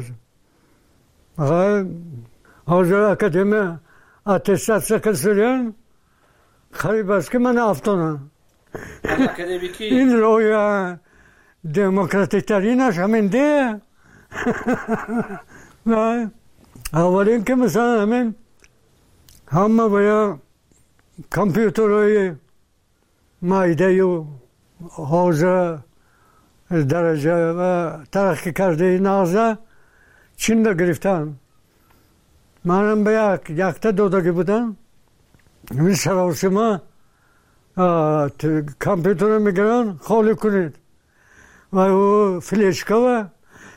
حاضر اکادمی اتستات سکرسیون خریب است که من افتانم این روی دموکراتیک ترینش همین ده اولین که مثلا همین همه باید کامپیوترهای مایده و حوزه درجه و ترقی کرده نازه چین را گرفتن. منم به یک یک تا دو داگه بودم این سراوسیما کامپیوتر رو میگرن خالی کنید و او فلیشکا و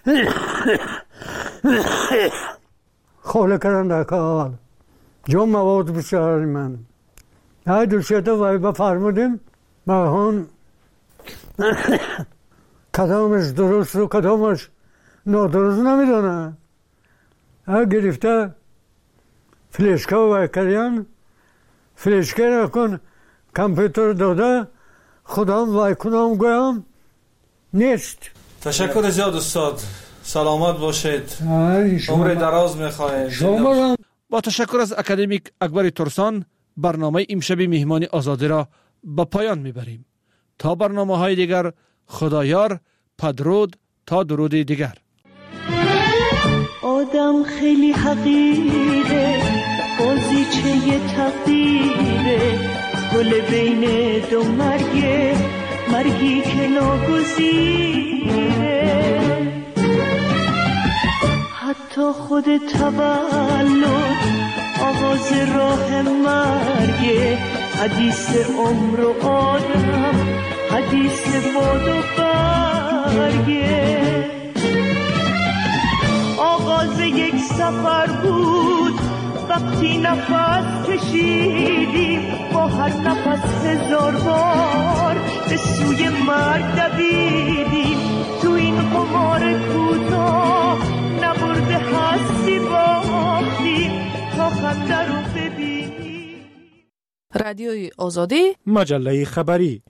خالی کردن در کار جو مواد بسیاری من های دوشیده وی بفرمودیم و هون کدامش درست رو کدامش نادرست نمیدونه ها گرفته فلیشکا وی کردن فلیشکا را کن کامپیوتر داده خودم وی کنم گویم نیست. تشکر زیاد استاد، سلامت باشید، عمر دراز میخواهیم. با تشکر از اکادمیک اکبر ترسان برنامه امشب مهمانی آزادی را به پایان میبریم. تا برنامه های دیگر خدایار، پدرود تا درود دیگر. آدم خیلی حقیره، بازیچه تقدیره، گل بین دو مرگه، مرگی که ناگزیره. حتی خود تولد آغاز راه مرگه، حدیث عمر و آدم، حدیث باد و برگه. آغاز یک سفر بود وقتی نفس کشیدیم، با هر نفس هزار بار به سوی مرگ دویدیم. تو این قمار کوتاه نبرده هستی باختیم تا خنده رو ببینیم. رادیوی آزادی، مجله خبری.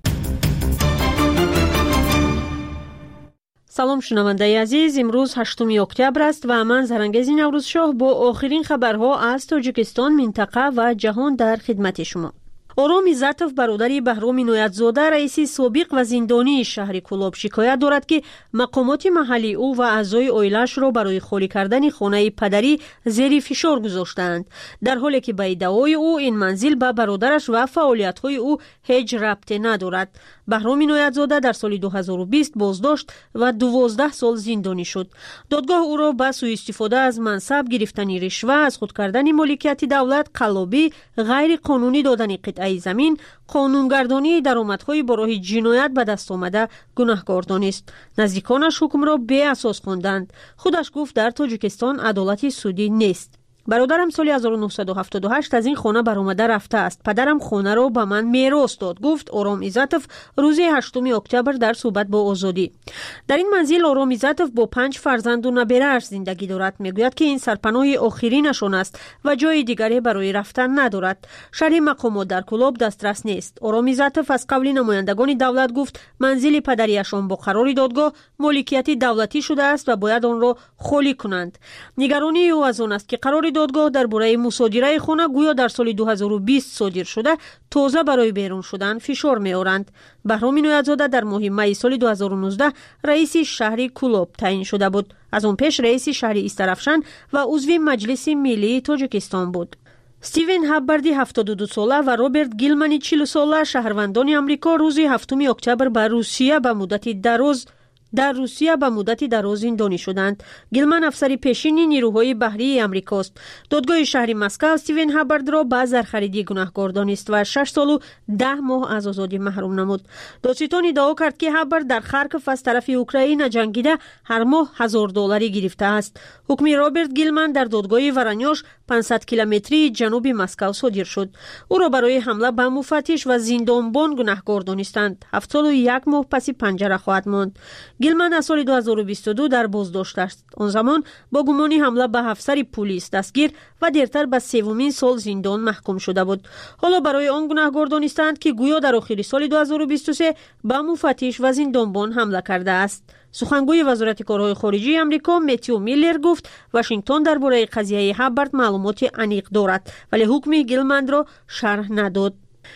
سلام شنونده عزیز، امروز هشتم اکتبر است و من زرنگیز نوروز شاه با آخرین خبرها از تاجیکستان، منطقه و جهان در خدمت شما. آرام عزتوف برادری بهرام عنایت‌زاده رئیس سابق و زندانی شهر کلاب شکایت دارد که مقامات محلی او و اعضای عائله‌اش را برای خالی کردن خانه پدری زیر فشار گذاشتند، در حالی که به ادعای او این منزل به برادرش و فعالیت‌های او هیچ ربطی ندارد. بهرام عنایت‌زاده در سال دو هزار و بیست بازداشت و دوازده سال زندانی شد. دادگاه او را به سوء استفاده از منصب، گرفتن رشوه، از خود کردن مالکیت دولت، قلابی، غیر قانونی دادن قطعه زمین، قانونگردانی درآمدهای با راه جنایت به دست آمده گناهکار دانست. نزدیکانش حکم را بی اساس خواندند. خودش گفت در تاجیکستان عدالت سودی نیست. برادرم سال هزار و نهصد و هفتاد و هشت از این خانه برآمده رفته است. پدرم خانه را به من میراث داد، گفت آرام عزتوف روز هشتم اکتبر در صحبت با آزادی. در این منزل آرام عزتوف با پنج فرزند و نبیره‌اش زندگی دارد. میگوید که این سرپناه آخرینشان است و جای دیگری برای رفتن ندارد. شرح مقامات در کلاب دسترس نیست. آرام عزتوف از قبل نمایندگان دولت گفت منزل پدریشان با قرار دادگاه مالکیت دولتی شده است و باید آن را خالی کنند. نگرانی او از آن است که قرار دادگاه درباره مصادره خانه گویا در سال دو هزار و بیست صادر شده تازه برای بیرون شدن فشار می‌آورند. بهرام اینایت‌زاده در ماه می سال دو هزار و نوزده رئیس شهر کولوب تعیین شده بود. از اون پیش رئیس شهر استرافشان و عضو مجلس ملی تاجیکستان بود. استیون هاباردی هفتاد و دو ساله و روبرت گیلمانی چهل ساله شهروندان آمریکا روز هفتم اکتبر به روسیه به مدت دراز در روسیه به مدت دراز زندانی شدند. گیلمن افسر پیشین نیروهای بحری آمریکاست. دادگاه شهر مسکو استیون هابارد را به زرخریدی گناهکار دانست و شش سال و ده ماه از آزادی محروم نمود. دادستان ادعا کرد که هابارد در خارکوف از طرف اوکراین جنگیده هر ماه هزار دلاری گرفته است. حکم روبرت گیلمن در دادگاه ورانیوش پانصد کیلومتری جنوب مسکو صادر شد. او را برای حمله به مفتش و زندانبان گناهکار دانستند. هفت سال و یک ماه پس پنجره خواهد ماند. گیلمن از سال دو هزار و بیست و دو در بازداشت است. آن زمان با گمان حمله به افسر پلیس دستگیر و دیرتر به سومین سال زندان محکوم شده بود. حالا برای آن گناهکار دانستند که گویا در آخر سال دو هزار و بیست و سه به مفتش و زندانبان حمله کرده است. سخنگوی وزارت کارهای خارجه آمریکا متیو میلر گفت واشنگتن درباره قضیه هابارد معلومات عمیق دارد ولی حکم گیلمن را شرح نداد.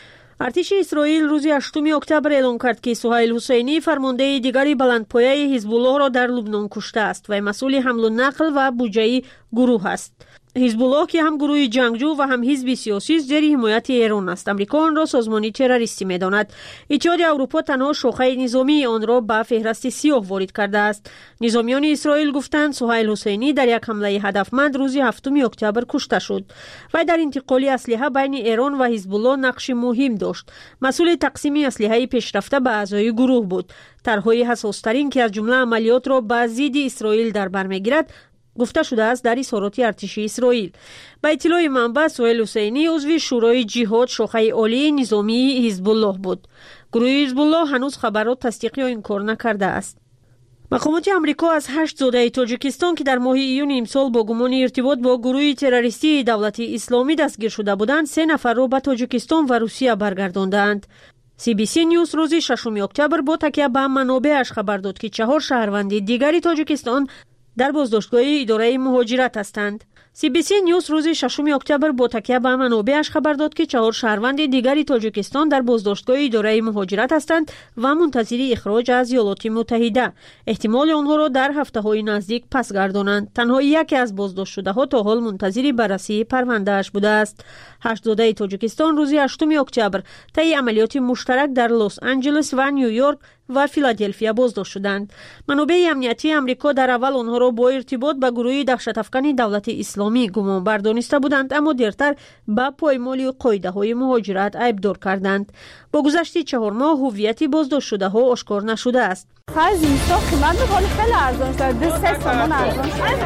ارتش اسرائیل روز هشتم اکتبر اعلام کرد که سهیل حسینی فرمانده دیگری بلندپایه حزب الله را در لبنان کشته است و مسئول حمل و نقل و بودجه گروه است. حزب الله که هم گروه جنگجو و هم حزب سیاسی زیر حمایت ایران است. امریکا آن را سازمانی تروریستی می‌داند. اتحاد اروپا تنها شاخه نظامی آن را به فهرست سیاه وارد کرده است. نظامیان اسرائیل گفتند سهیل حسینی در یک حمله هدفمند روز هفتم اکتبر کشته شد و در انتقال اسلحه بین ایران و حزب الله نقش مهم داشت. مسئول تقسیم اسلحه پیشرفته به اعضای گروه بود. طرح‌های حساس‌ترین که از جمله عملیات را به ضد اسرائیل در بر می‌گیرد گفته شده است در اظهارات ارتشی اسرائیل. با اطلاع منبع سهیل حسینی عضو شورای جهاد شاخه عالی نظامی حزب الله بود. گروه حزب الله هنوز خبرات تصدیق یا انکار نکرده است. مقامات آمریکا از هشت زاده تاجیکستان که در ماه ایون امسال با گمان ارتباط با گروه تروریستی دولت اسلامی دستگیر شده بودند سه نفر را به تاجیکستان و روسیه برگرداندند. سی بی سی نیوز روز ششم اکتبر با تکیه به منابعش خبر داد که چهار شهروند دیگری تاجیکستان در بازداشتگاه اداره مهاجرت هستند. سی بی سی نیوز روز ششم اکتبر با تکیه به منابعش خبر داد که چهار شهروند دیگری تاجیکستان در بازداشتگاه اداره مهاجرت هستند و منتظر اخراج از ایالات متحده. احتمال آنها را در هفته‌های نزدیک پس گردانند. تنها یکی از بازداشت شده‌ها تا حال منتظر بررسی پرونده‌اش بوده است. هشت زاده تاجیکستان روز هشتم اکتبر طی عملیات مشترک در لس آنجلس و نیویورک و فیلادلفیا بازداشت شدند. منابع امنیتی آمریکا در اول آنها را با ارتباط به گروه دهشت افکن دولت اسلامی گمان بر دانسته بودند اما دیرتر به پایمال قاعده‌های مهاجرت عیبدار کردند. با گذشت چهار ماه هویت بازداشت شده‌ها آشکار نشده است. خرج اینستا قیمت می‌کنه خیلی ارزان شده. دو سه تومان ارزان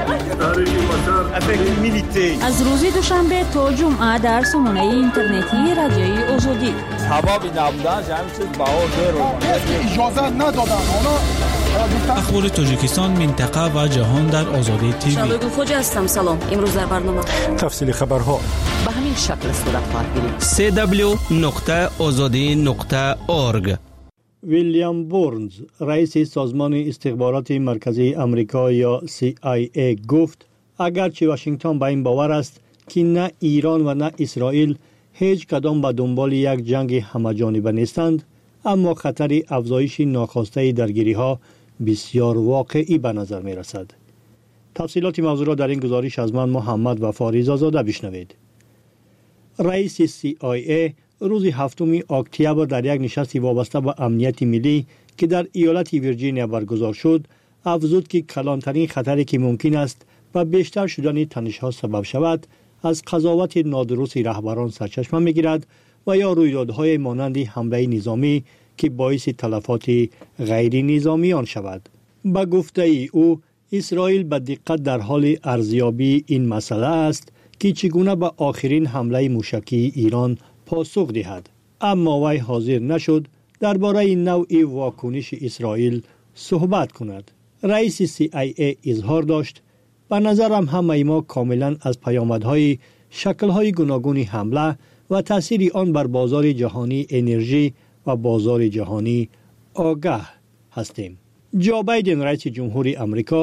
شده. از روز دوشنبه تا جمعه در سامانه اینترنتی رادیوی آزادی. حبابی نبودن جمع چیز بها زیرو. اجازه ندادن. اخبار تاجیکستان منطقه و جهان در آزادی تیوی. شبگو خوجه هستم. سلام. امروز در برنامه تفصیل خبرها به همین شکل صورت خواهد گرفت. سی دبلیو نقطه آزادی نقطه اورگ. ویلیام بورنز رئیس سازمان استخبارات مرکزی آمریکا یا سی آی ای گفت اگرچه واشنگتن به این باور است که نه ایران و نه اسرائیل هیچ کدام به دنبال یک جنگ همه‌جانبه نیستند، اما خطر افزایش ناخواسته درگیری ها بسیار واقعی به نظر می رسد. تفصیلات موضوع را در این گزارش از من محمد وفا رضازاده بشنوید. رئیس سی آی ای روز هفتم اکتبر در یک نشست وابسته به امنیت ملی که در ایالت ویرجینیا برگزار شد افزود که کلانترین خطری که ممکن است و بیشتر شدن تنش‌ها سبب شود از قضاوت نادرست رهبران سرچشمه می‌گیرد و یا رویدادهای مانند حمله نظامی که باعث تلفات غیر نظامی آن شود. با گفته ای او اسرائیل به دقت در حال ارزیابی این مسئله است که چگونه به آخرین حمله موشکی ایران پاسخ دهد، اما وی حاضر نشد درباره نوع واکنش اسرائیل صحبت کند. رئیس سی آی ای اظهار داشت به نظرم همه ما کاملا از پیامدهای شکل‌های گوناگون حمله و تأثیر آن بر بازار جهانی انرژی و بازار جهانی آگاه هستیم. جو بایدن رئیس جمهوری آمریکا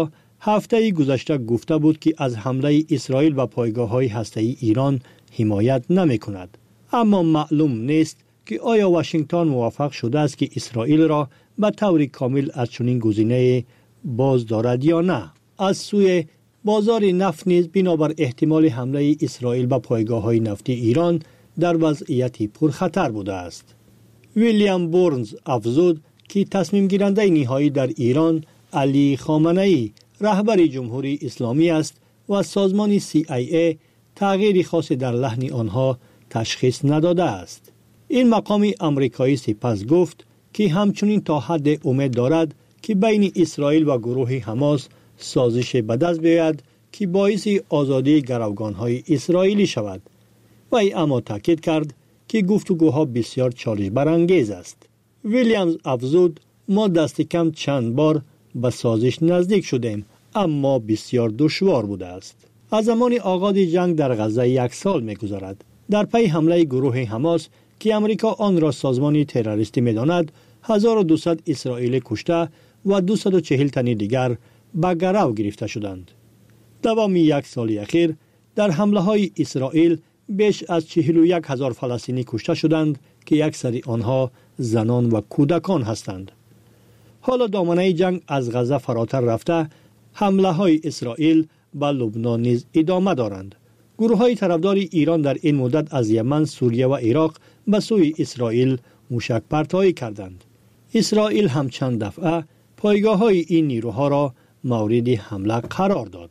هفته گذشته گفته بود که از حمله اسرائیل و پایگاه‌های هسته‌ای ایران حمایت نمی‌کند. اما معلوم نیست که آیا واشنگتن موافق شده است که اسرائیل را به طور کامل از چنین گزینه باز دارد یا نه. از سوی بازار نفت نیز بنابر احتمال حمله اسرائیل به پایگاه‌های نفتی ایران در وضعیتی پرخطر بوده است. ویلیام بورنز افزود که تصمیم گیرنده نهایی در ایران علی خامنه‌ای رهبر جمهوری اسلامی است و سازمان سی آی ای تغییری خاصی در لحن آنها تشخیص نداده است. این مقام امریکایی سپس گفت که همچنین تا حد امید دارد که بین اسرائیل و گروه حماس سازش به دست بیاید که باعث آزادی گروگان‌های اسرائیلی شود. و ای اما تاکید کرد که گفتگوها بسیار چالش برانگیز است. ویلیامز افزود ما دست کم چند بار به سازش نزدیک شدیم اما بسیار دشوار بوده است. از زمان آغاز جنگ در غزه یک سال می‌گذرد. در پی حمله گروه حماس که امریکا آن را سازمان تروریستی می‌داند، هزار و دویست اسرائیلی کشته و دویست و چهل تن دیگر به گرو گرفته شدند. دوام یک سال اخیر در حمله‌های اسرائیل بیش از چهل و یک هزار فلسطینی کشته شدند که اکثر آنها زنان و کودکان هستند. حالا دامنه جنگ از غزه فراتر رفته، حمله‌های اسرائیل به لبنان نیز ادامه دارند. گروه‌های طرفدار ایران در این مدت از یمن، سوریه و عراق به سوی اسرائیل موشک پرتابی کردند. اسرائیل هم چند دفعه پایگاه‌های این نیروها را مورد حمله قرار داد.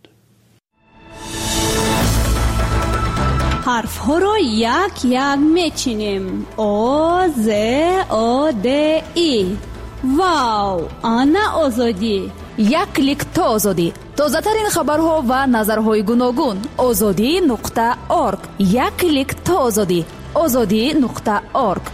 حرف ها را یک یک میچینیم. او ز او د ای. واو، آنا آزادی. یک کلیک تا آزادی. تازه ترین خبرها و نظرهای گوناگون. آزادی نقطه اورگ. یک کلیک تا آزادی. آزادی نقطه اورگ.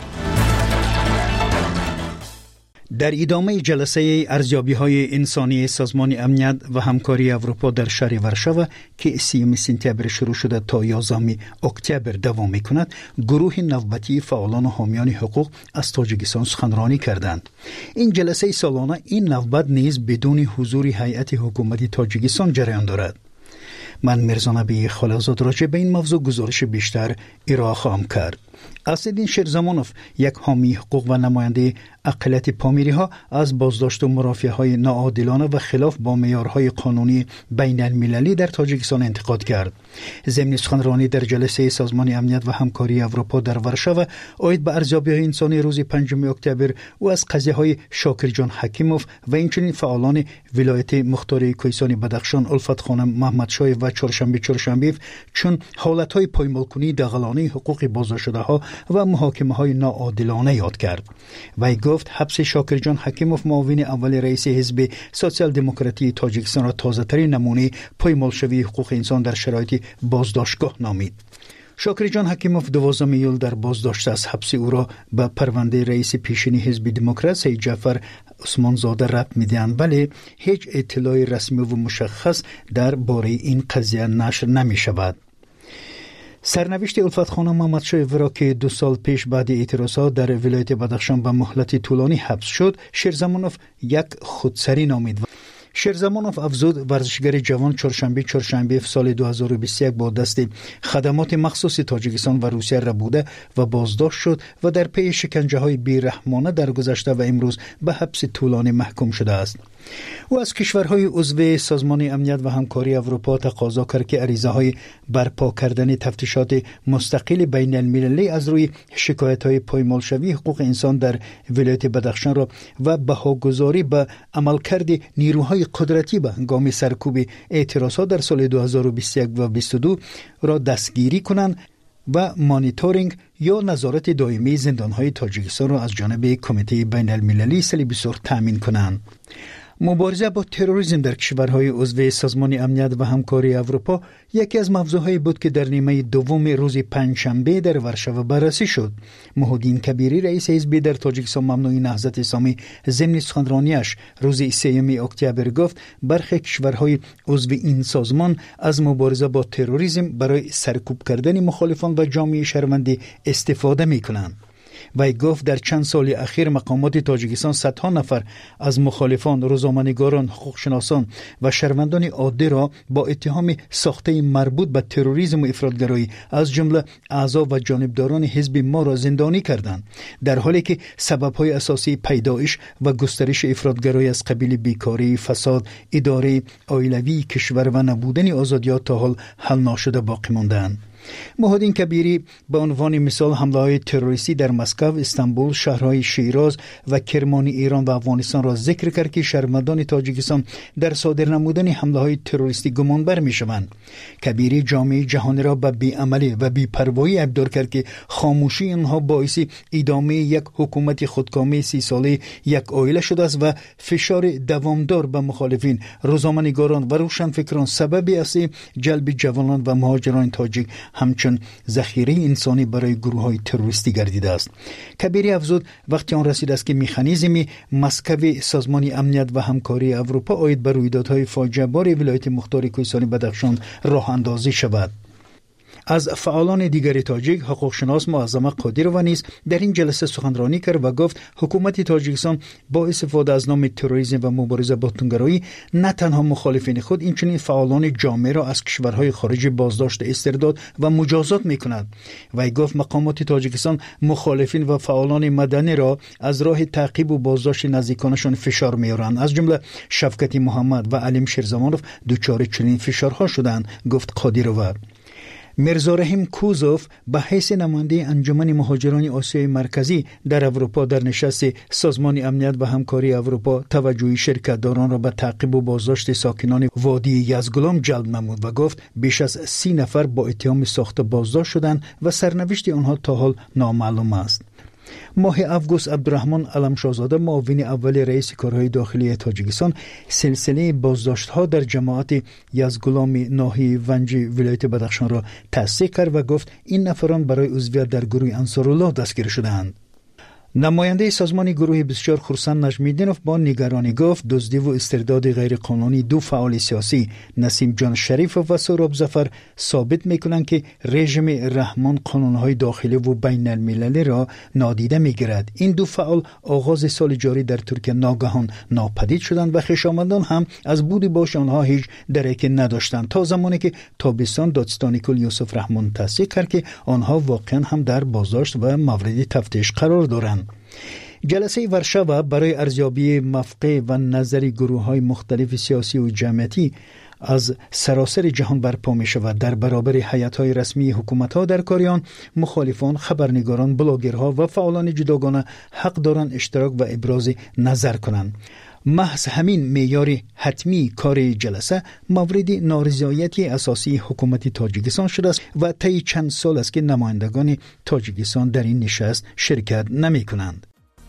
در ادامه جلسه ارزیابی‌های انسانی سازمان امنیت و همکاری اروپا در شهر ورشو که سیوم سپتامبر شروع شده تا یازدهم اکتبر دوام می‌کند، گروه نوبتی فعالان و حامیان حقوق از تاجیکستان سخنرانی کردند. این جلسه سالانه این نوبت نیز بدون حضور هیئت حکومتی تاجیکستان جریان دارد. من مرزا نبی خالزاد راجع به این موضوع گزارش بیشتر ارائه خواهم کرد. اسدالدین شیرزمانوف، یک حامی حقوق و نماینده اقلیت پامیری ها، از بازداشت و مرافعه های ناعادلانه و خلاف با معیارهای قانونی بین المللی در تاجیکستان انتقاد کرد. ضمن سخنرانی در جلسه سازمان امنیت و همکاری اروپا در ورشو عاید به ارزیابی‌های انسانی روز پنجم اکتبر و از قضیه های شاکر جان حکیموف و اینچنین فعالان ولایت مختار کوهستان بدخشان الفت خانم محمد شاه و چهارشنبه چهارشنبه چون حالت های پایمالکنی دغلانه حقوق بازداشت شده ها و محاکمه های ناعادلانه یاد کرد. وی گفت حبس شاکر جان حکیموف، معاون اول رئیس حزب سوسیال دموکراتی تاجیکستان، را تازه ترین نمونه پایمال شوی حقوق انسان در شرایط بازداشتگاه نامید. شاکر جان حکیموف دوازدهم ایول در بازداشت از حبس او را به پرونده رئیس پیشین حزب دموکرات سید جعفر عثمان زاده ربط می‌دهند، ولی هیچ اطلاع رسمی و مشخص در باره این قضیه نشر نمی شود. سرنوشت الفت خانم محمد شاه را که دو سال پیش بعد اعتراضات در ولایت بدخشان به مهلت طولانی حبس شد، شیرزمانوف یک خودسری نامید. شیرزمانوف افزود ورزشگر جوان چهارشنبه چهارشنبه سال دو هزار و بیست و یک با دست خدمات مخصوص تاجیکستان و روسیه را بوده و بازداشت شد و در پی شکنجه های بیرحمانه در گذشته و امروز به حبس طولانی محکوم شده است. او از کشورهای عضو سازمان امنیت و همکاری اروپا تقاضا کرد که عریضه های برپا کردن تفتیشات مستقل بین المللی از روی شکایت های پایمال شوی حقوق انسان در ولایت بدخشان را و بهاگذاری به عملکرد نیروهای قدرتی به هنگام سرکوب اعتراضات در سال دو هزار و بیست و یک و بیست و دو را دستگیری کنند و مانیتورینگ یا نظارت دائمی زندانهای تاجیکستان را از جانب کمیته بین المللی صلیب سرخ تامین کنند. مبارزه با تروریسم در کشورهای عضو سازمان امنیت و همکاری اروپا یکی از موضوعهایی بود که در نیمه دوم روز پنجشنبه در ورشو بررسی شد. محمودین کبیری، رئیس حزب در تاجیکستان ممنوع نهضت اسلامی، ضمن سخنرانیش روز سوم اکتبر گفت برخی کشورهای عضو این سازمان از مبارزه با تروریسم برای سرکوب کردن مخالفان و جامعه شهروندی استفاده می‌کنند. وی گفت در چند سال اخیر مقامات تاجیکستان صدها نفر از مخالفان، روزنامه‌نگاران، حقوقشناسان و شهروندان عادی را با اتهام ساخته مربوط به تروریسم و افراطگرایی از جمله اعضا و جانبداران حزب ما را زندانی کردند، در حالی که سبب‌های اساسی پیدایش و گسترش افراطگرایی از قبیل بیکاری، فساد، اداره عائلوی کشور و نبودن آزادی‌ها تا حال حل نشده باقی مانده‌اند. محمد کبیری به عنوان مثال حمله‌های تروریستی در مسکو، استانبول، شهرهای شیراز و کرمان ایران و افغانستان را ذکر کرد که شهروندان تاجیکستان در صادر نمودن حمله‌های تروریستی گمانبر می‌شوند. کبیری جامعه جهانی را به بی‌عملی و بی‌پروایی ابدار کرد که خاموشی آنها باعث ادامه یک حکومت خودکامه سی ساله یک عائله شده است و فشار دوامدار به مخالفین، روزنامه‌نگاران و روشنفکران سبب است جلب جوانان و مهاجران تاجیک همچون ذخیره انسانی برای گروه‌های تروریستی گردیده است. کبیری افزود وقتی آن رسید است که مکانیزم مسکو سازمان امنیت و همکاری اروپا عاید بر رویدادهای فاجعه بار ولایت مختار کوهستانی بدخشان راه اندازی شود. از فعالان دیگر تاجیک، حقوقشناس معظمه قادرova نیز در این جلسه سخنرانی کرد و گفت حکومت تاجیکستان با استفاده از نام تروریسم و مبارزه با توتنگرایی نه تنها مخالفین خود، اینچنین فعالان جامعه را از کشورهای خارجی بازداشت، استرداد و مجازات می‌کند. وی گفت مقامات تاجیکستان مخالفین و فعالان مدنی را از راه تعقیب و بازداشت نزدیکانشان فشار می‌آورند، از جمله شفقت محمد و علیم شیرزمانوف دچار چنین فشارها شدند، گفت قادرova. میرزا رحیم کوزوف به حیث نماینده انجمن مهاجران آسیای مرکزی در اروپا در نشست سازمان امنیت و همکاری اروپا توجه شرکتداران را به تعقیب و بازداشت ساکنان وادی یزگلام جلب نمود و گفت بیش از سی نفر با اتهام ساخته بازداشت شدند و سرنوشت آنها تا حال نامعلوم است. ماه اوگوست عبدالرحمن علمشاهزاده معاون اول رئیس کارهای داخلی تاجیکستان سلسله بازداشت‌ها در جماعت یزگلام ناحیه ونجی ولایت بدخشان را تصدیق کرد و گفت این نفران برای عضویت در گروه انصارالله دستگیر شده‌اند. نماینده سازمان گروه بسیار خرسند نجمی‌الدینوف با نگرانی گفت دزدی و استرداد غیرقانونی دو فعال سیاسی نسیم جان شریف و سهراب ظفر ثابت می‌کنند که رژیم رحمان قانون‌های داخلی و بین المللی را نادیده می‌گیرد. این دو فعال آغاز سال جاری در ترکیه ناگهان ناپدید شدند و خویشاوندان هم از بود باش آنها هیچ درکی نداشتند تا زمانی که تابستان دادستان کل یوسف رحمان تصدیق کرد که آنها واقعا هم در بازداشت و مورد تفتیش قرار دارند. جلسه ورشاو برای ارزیابی موقع و نظر گروه‌های مختلف سیاسی و جمعیتی از سراسر جهان برپا می شود. در برابر هیئت‌های رسمی حکومت‌ها در کاریان، مخالفان، خبرنگاران، بلاگرها و فعالان جداگانه حق دارند اشتراک و ابراز نظر کنند. محض همین معیار حتمی کار جلسه مورد نارضایتی اساسی حکومت تاجیکستان شده است و طی چند سال است که نمایندگان تاجیکستان در این نشست شرکت نمی کنند.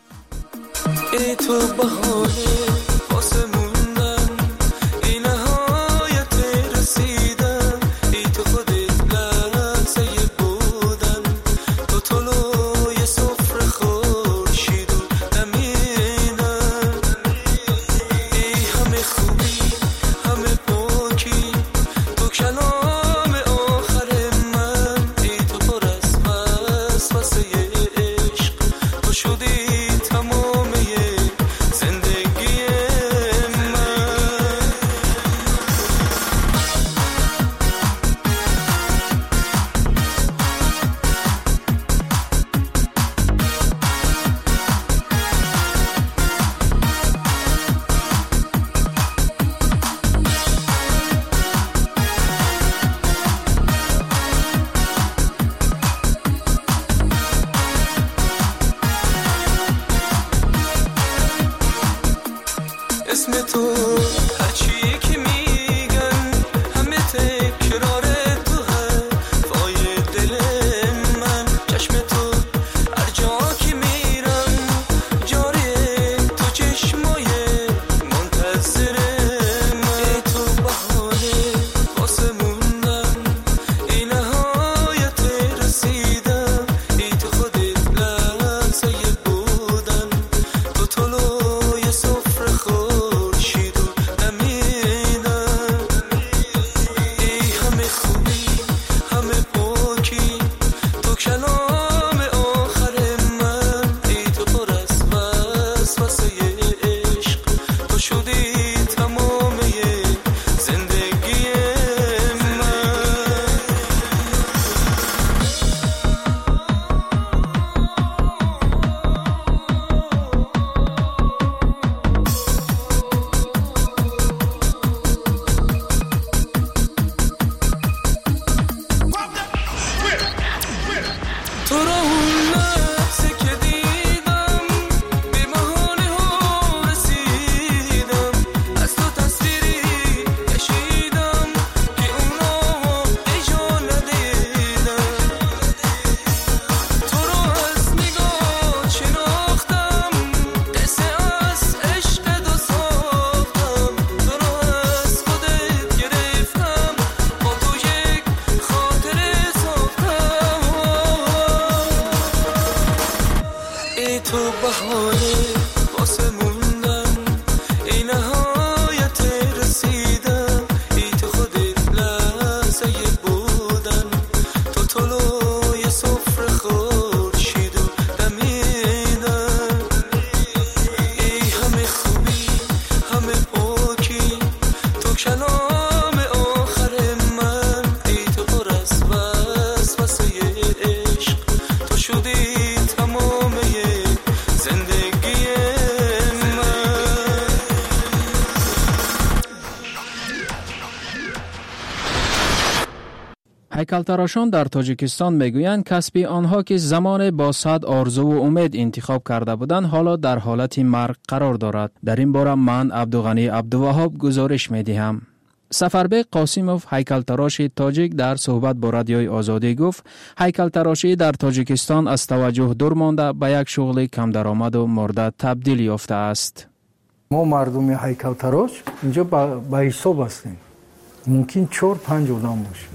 ای تو بهانه واسه موندن این نهایت رسیدن، ای تو خودت لحظه بودن، تو طلوع سفره خورشید و نمینن، ای همه خوبی همه پاکی تو کلام آخر من، ای تو پر از وسوسه عشق تو شدی تمام زندگی تو بهانه واسه موندن ای نهایت رسیدن ای تو خودت لحظه بودن تو طلوع صفر خورشید و دمیدن ای همه خوبی همه پاکی تو کلام آخر من ای تو پر از وسوسه عشق تو شدی هیکل‌تراشان در تاجیکستان میگویند کسب آنها که زمان با صد آرزو و امید انتخاب کرده بودند حالا در حالت مرگ قرار دارد. در این باره من عبدالغنی عبدالوهاب گزارش میدهم. سفربک قاسیموف هیکل‌تراش تاجیک در صحبت با رادیوی آزادی گفت هیکل‌تراشی در تاجیکستان از توجه دور مانده به یک شغل کم درآمد و مرده تبدیل یافته است. ما مردم هیکل‌تراش اینجا با حساب هستیم. ممکن چهار پنج آدم باشیم.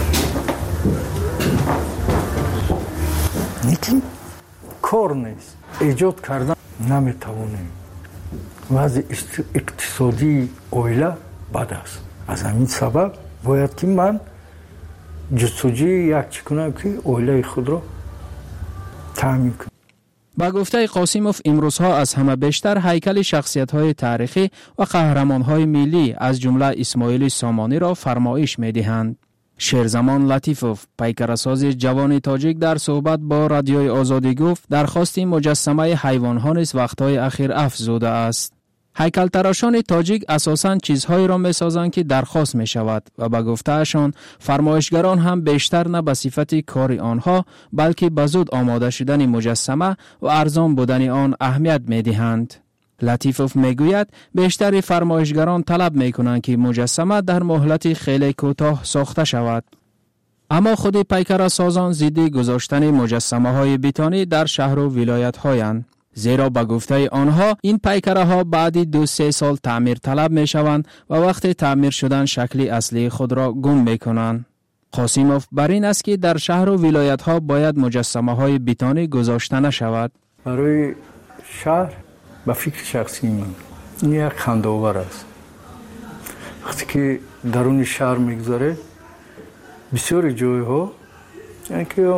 لیکن کار نیست. ایجاد کردن نمیتوانیم. وضع اقتصادی اویله بد است. از همین سبب باید که من جستجوی یک چی کنم که اویله خود را تامین کنم. با گفته قاسیموف امروزها از همه بیشتر هیکل شخصیت‌های تاریخی و قهرمان‌های ملی از جمله اسماعیل سامانی را فرمایش می‌دهند. شیرزمان لطیفوف پیکرساز جوان تاجیک در صحبت با رادیوی آزادی گفت درخواست مجسمه حیوان‌ها نیز وقت‌های اخیر افزوده است. هیکل‌تراشان تاجیک اساساً چیزهایی را می‌سازند که درخواست می‌شود و به گفته‌شان فرمایشگران هم بیشتر نه به صفت کار آنها بلکه به زود آماده شدن مجسمه و ارزان بودن آن اهمیت می‌دهند. لطیفوف میگوید بیشتر فرمایشگران طلب می‌کنند که مجسمه در مهلت خیلی کوتاه ساخته شود. اما خود پیکرسازان ضد گذاشتن مجسمه‌های بیتانی در شهر و ولایت‌هایند. زیرا به گفته آنها این پیکره ها بعد دو سه سال تعمیر طلب می شوند و وقت تعمیر شدن شکل اصلی خود را گم می کنند. قاسیموف بر این است که در شهر و ولایت ها باید مجسمه های بیتانی گذاشته نشود. برای شهر به فکر شخصی من این یک خنده‌آور است. وقتی که درون شهر میگذاره بسیار جای ها یعنی که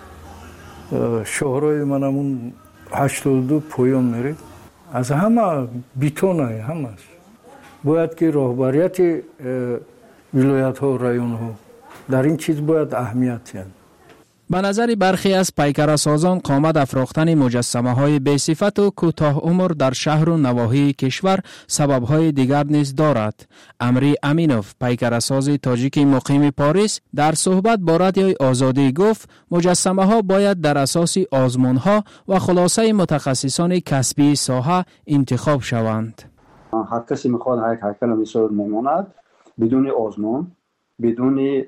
شهرهای من همون هشتاد و دو پایان میره از همه بیتون های همه است. باید که راهبریت ولایت ها و رایون ها در این چیز باید اهمیت دهند. به نظر برخی از پیکرسازان قامت افراختن مجسمه های بی صفت و کوتاه عمر در شهر و نواحی کشور سبب های دیگر نیز دارد. امری امینوف پیکرساز تاجیک مقیم پاریس در صحبت با رادیوی آزادی گفت مجسمه ها باید در اساس آزمون ها و خلاصه متخصصان کسبی ساحه انتخاب شوند. هر کسی میخواد یک هیکل میسازد میماند بدون آزمون بدون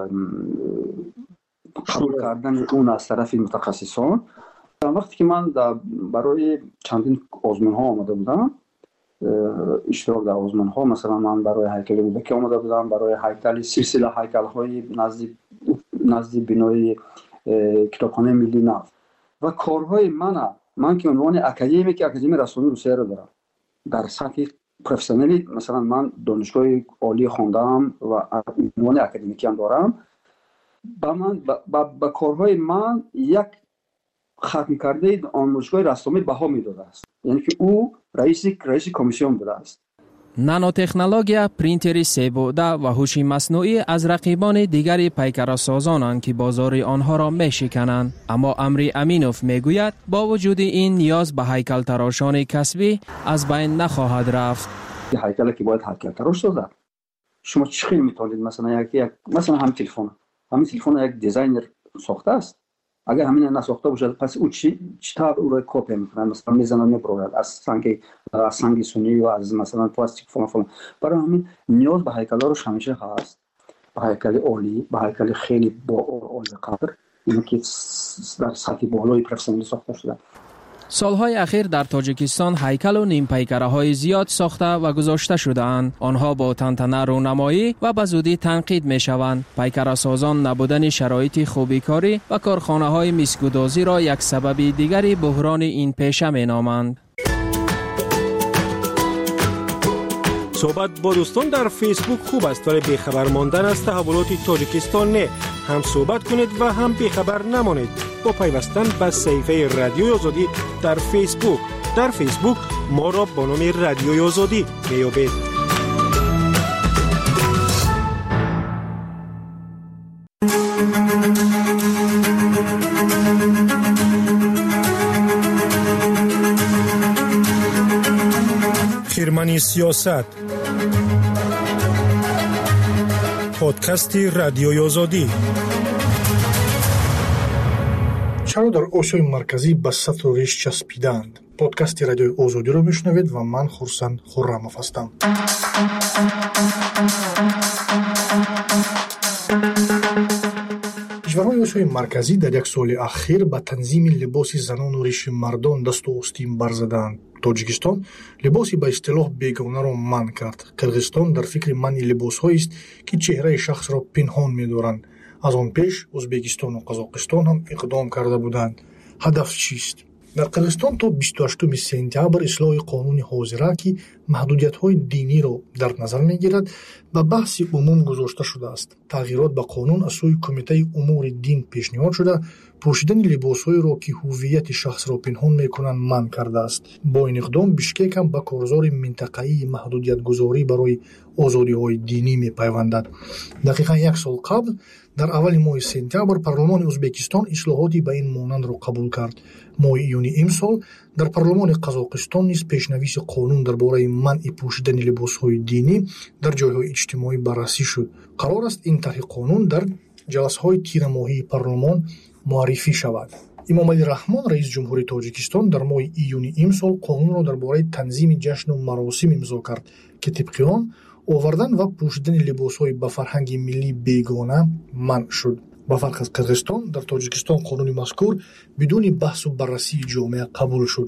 قبول کردن اون از طرف متخصصان. وقتی که من برای چندین آزمون ها آمده بودم اشتراک در آزمون ها مثلا من برای هیکل بودکی آمده بودم برای هیکل سلسله هیکل های نزدیک نزدیک بنای کتابخانه ملی نفت و کارهای من من که عنوان اکادمی که اکادمی رسانه روسیه رو دارم در سطح پروفسیونالی مثلا من دانشگاه عالی خواندم و عنوان اکادمیکی هم دارم. با من با, با کارهای من یک ختم کرده آموزشگاه رسمی بها میداده است یعنی که او رئیس رئیس کمیسیون بوده است. نانو تکنولوژی پرینتر سه بعده و هوش مصنوعی از رقیبان دیگر پیکرسازانند که بازار آنها را میشکنند. اما امری امینوف میگوید با وجود این نیاز به هیکل تراشان کسبی از بین نخواهد رفت. هیکل که باید هیکل تراش سازد شما چه خیلی میتونید مثلا یک یک مثلا هم تلفن همین تلفن یک دیزاینر ساخته است اگر همین نساخته باشه پس او چی چطور او را کپی میکنه مثلا میزنن میبرند از سنگ از سنگ سنی و از مثلا پلاستیک فلان فلان. برای همین نیاز به هیکل ها رو همیشه هست به هیکل عالی به هیکل خیلی با عالی قدر اینه که در سطح بالای پروفسیونالی ساخته شده. سالهای اخیر در تاجیکستان هیکل و نیم پیکره های زیاد ساخته و گذاشته شده‌اند. آنها با تنتنه رونمایی و به زودی تنقید می شوند. پیکره سازان نبودن شرایط خوبی کاری و کارخانه های میسگودازی را یک سبب دیگری بحران این پیشه می نامند. صحبت با دوستان در فیسبوک خوب است ولی بیخبر ماندن از تحولات تاجیکستان نه. هم صحبت کنید و هم بیخبر نمانید با پیوستن به صفحه رادیوی آزادی در فیسبوک. در فیسبوک ما را با نام رادیوی آزادی میابید. خیرمنی سیاست، پادکست رادیوی آزادی. چرا در آسیای مرکزی به سطر و ریش چسبیدند؟ پادکست رادیوی آزادی رو میشنوید و من خورسند خرموف هستم. کشورهای آسیای مرکزی در یک سال اخیر به تنظیم لباس زنان و ریش مردان دست و آستین برزدند. تاجیکستان لباسی به اصطلاح بیگانه را منع کرد. قرقیزستان در فکر منع لباس‌هایی است که چهره شخص را پنهان می‌دارند. از آن پیش ازبکستان و قزاقستان هم اقدام کرده بودند. هدف چیست؟ در قرقیزستان تا بیست و هشتم سپتامبر اصلاح قانون حاضره که محدودیت‌های دینی را در نظر می‌گیرد به بحث عموم گذاشته شده است. تغییرات به قانون از سوی کمیته امور دین پیشنهاد شده پوشیدن لباس‌هایی را که هویت شخص را پنهان می‌کنند منع کرده است. با این اقدام بشکک هم به کارزار منطقه‌ای محدودیت‌گذاری برای آزادی‌های دینی می‌پیوندد. دقیقاً یک سال قبل در اول ماه سپتامبر پارلمان ازبکستان اصلاحاتی به این مانند را قبول کرد. ماه ایون امسال در پارلمان قزاقستان نیز پیشنویس قانون درباره منع پوشیدن لباس‌های دینی در جای‌های اجتماعی بررسی شد. قرار است این طرح قانون در جلسه‌های تیر ماهی پارلمان معرفی شود. امام علی رحمان رئیس جمهوری تاجیکستان در ماه ایون امسال قانون را درباره تنظیم جشن و مراسم امضا کرد که طبق آن آوردن و پوشیدن لباس‌های به فرهنگ ملی بیگانه منع شد. با فرق از قرقیزستان در تاجیکستان قانون مذکور بدون بحث و بررسی جامعه قبول شد.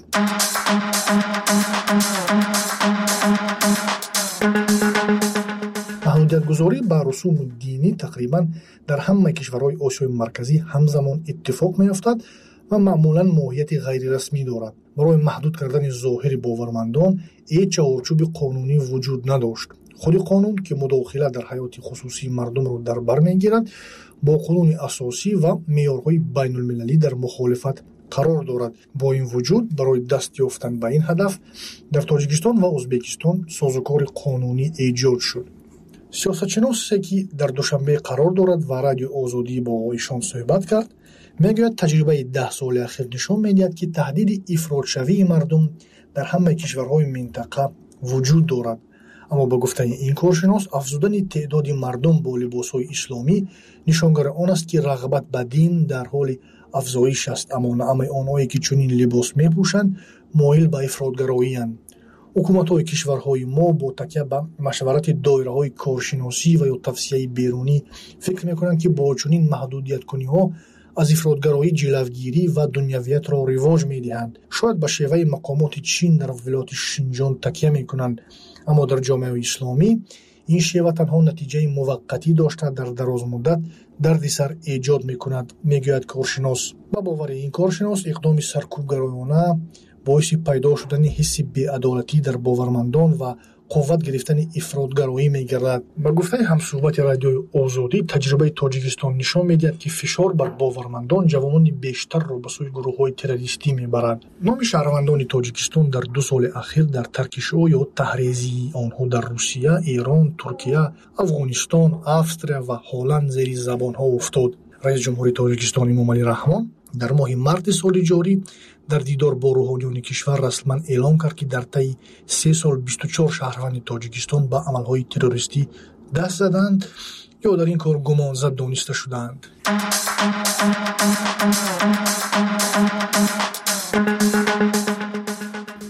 محدودیت‌گذاری به رسوم دینی تقریباً در همه کشورهای آسیای مرکزی همزمان اتفاق می‌افتد و معمولاً ماهیت غیر رسمی دارد. برای محدود کردن ظاهر باورمندان هیچ چارچوب قانونی وجود نداشت. خود قانون که مداخله در حیات خصوصی مردم را در بر می‌گیرد با قانون اساسی و معیارهای بین المللی در مخالفت قرار دارد. با این وجود برای دست یافتن به این هدف در تاجیکستان و ازبکستان سازوکار قانونی ایجاد شد. سیاستشناسی که در دوشنبه قرار دارد و رادیو آزادی با ایشان صحبت کرد میگوید تجربه ده سال اخیر نشان میدهد که تهدید افراط‌شوی مردم در همه کشورهای منطقه وجود دارد. اما با گفته این کارشناس افزودن تعداد مردم با لباس‌های اسلامی نشانگر آن است که رغبت به دین در حال افزایش است، اما نه همه آنهایی که چنین لباس میپوشند مایل به افراط‌گرایی اند. حکومت‌های کشورهای ما با تکیه به مشورت دایره‌های کارشناسی و یا توصیه بیرونی فکر می‌کنند که با چنین محدودیت‌کنی‌ها از افراط‌گرایی جلوگیری و دنیویت را رواج می‌دهند. شاید به شیوه مقامات چین در ولایت شینجان تکیه می‌کنند، اما در جامعه اسلامی این شیوه تنها نتیجه موقتی داشته در دراز مدت دردسر ایجاد می‌کند، می‌گوید کارشناس. با باور این کارشناس اقدام سرکوبگرایانه باعث پیدا شدن حس بی‌عدالتی در باورمندان و قوت گرفتن افراط‌گرایی می‌گردد. با گفته همصحبت رادیوی آزادی تجربه تاجیکستان نشان می‌دهد که فشار بر باورمندان جوانان بیشتر را به سوی گروه‌های تروریستی می‌برد. نام شهروندان تاجیکستان در دو سال اخیر در ترکشو یا تحریزی آنها در روسیه، ایران، ترکیه، افغانستان، افریقا و هلند زیر زبان‌ها افتاد. رئیس جمهوری تاجیکستان امام علی رحمان در ماه مارس سال جاری در دیدار با روحانیون کشور رسما اعلام کرد که در طی سه سال بیست و چهار شهروند تاجیکستان به عملهای تروریستی دست زدند یا در این کار گمانزد دانسته شدند.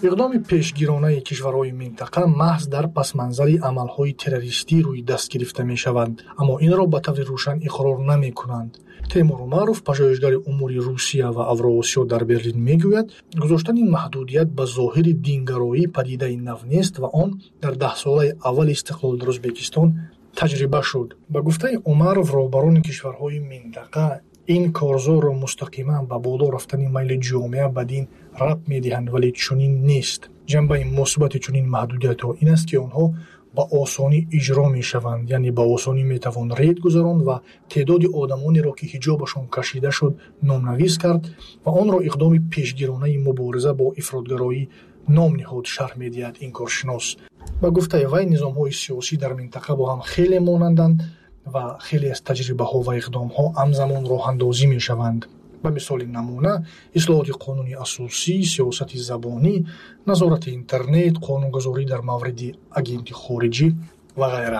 اقدام پیشگیرانه کشورهای منطقه محض در پسمنظر عملهای تروریستی روی دست گرفته می شوند، اما این را به طور روشن اقرار نمی کنند. تیمور اومروف، پژوهشگر امور روسیه و اوراسیا در برلین میگوید گذاشتن این محدودیت به ظاهر دینگرایی پدیده نو نیست و آن در ده ساله اول استقلال در ازبکستان تجربه شد. به گفته اومروف، رهبران کشورهای منطقه این کارزار را مستقیما به بالا رفتن میل جامعه به دین ربط میدهند، ولی چنین نیست. جنبه مثبت چنین محدودیت ها این است که آنها با آسانی اجرا می شوند، یعنی با آسانی می توان رید گذراند و تعداد آدمانی را که حجابشان کشیده شد نامنویس کرد و آن را اقدام پیشگیرانه مبارزه با افراطگرایی نام نهاد، شرح می دهد این کارشناس. با گفته وی نظام های سیاسی در منطقه با هم خیلی مانندند و خیلی از تجربه ها و اقدام ها همزمان راه اندازی می شوند. به مثال نمونه اصلاحات قانونی اساسی، سیاست زبانی، نظارت اینترنت، قانونگذاری در مورد اگنت خارجی و غیره.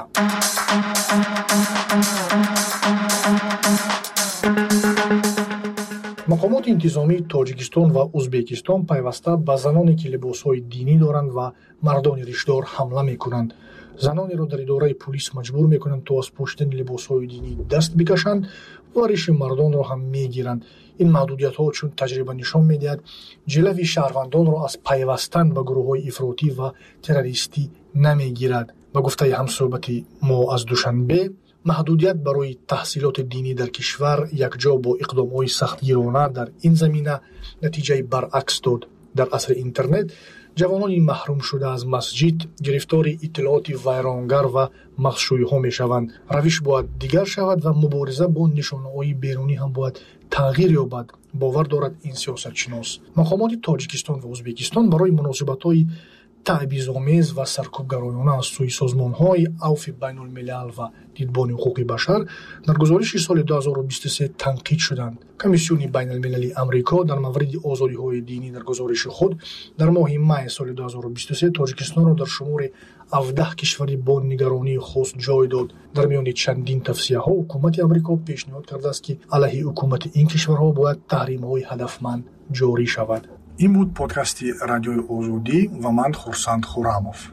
مقامات انتظامی تاجیکستان و ازبکستان پیوسته به زنانی که لباسهای دینی دارند و مردان ریشدار حمله میکنند. زنانی را در اداره پلیس مجبور میکنند تا از پوشیدن لباسهای دینی دست بکشند و ریش مردان را هم میگیرند. این محدودیت ها چون تجربه نشان میدهد جلوی شهروندان را از پیوستن به گروه های افراطی و تروریستی نمیگیرد. به گفته همصحبتی ما از دوشنبه، محدودیت برای تحصیلات دینی در کشور یکجا با اقدام های سختگیرانه در این زمینه نتیجه برعکس داد. در عصر اینترنت جوانان محروم شده از مسجد گرفتار اطلاعات ویرانگر و مخشوی ها می شوند. روش باید دیگر شود و مبارزه با نشانه های بیرونی هم باید تغییر یابد، باور دارد این سیاست شناس. مقامات تاجیکستان و ازبکستان برای مناسبت های تعویض‌آمیز و سرکوبگرایانه از سوی سازمان‌های عفو بین الملل و دیدبان حقوق بشر در گزارش سال دو هزار و بیست و سه تنقید شدند. کمیسیون بین المللی آمریکا در مورد آزادی‌های دینی در گزارش خود در ماه می سال دو هزار و بیست و سه تاجیکستان را در شمار هفده کشوری با نگرانی خاص جای داد. در میان چندین توصیه‌ها حکومت آمریکا پیشنهاد کرده است که علیه حکومت این کشورها باید تحریم‌های هدفمند جاری شود. این بود پادکست رادیوی آزادی و من خورسند خورموف.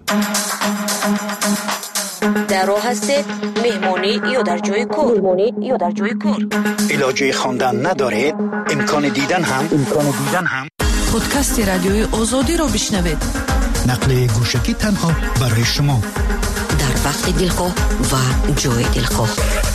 در راه هستید مهمانی یا در جای کار؟ مهمانی یا در جای کار؟ علاجه خواندن ندارید؟ امکان دیدن هم امکان دیدن هم پادکست رادیوی آزادی رو بشنوید. نقل گوشکی تنها برای شما در وقت دلخواه و جای دلخواه.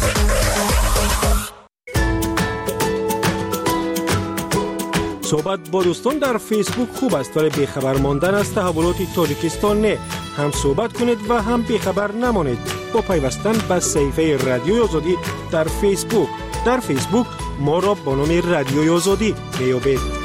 صحبت با دوستان در فیسبوک خوب است، ولی بیخبر ماندن از تحولات تاجیکستان نه. هم صحبت کنید و هم بیخبر نمانید با پیوستن به صفحه رادیوی آزادی در فیسبوک. در فیسبوک ما را با نام رادیوی آزادی میابید.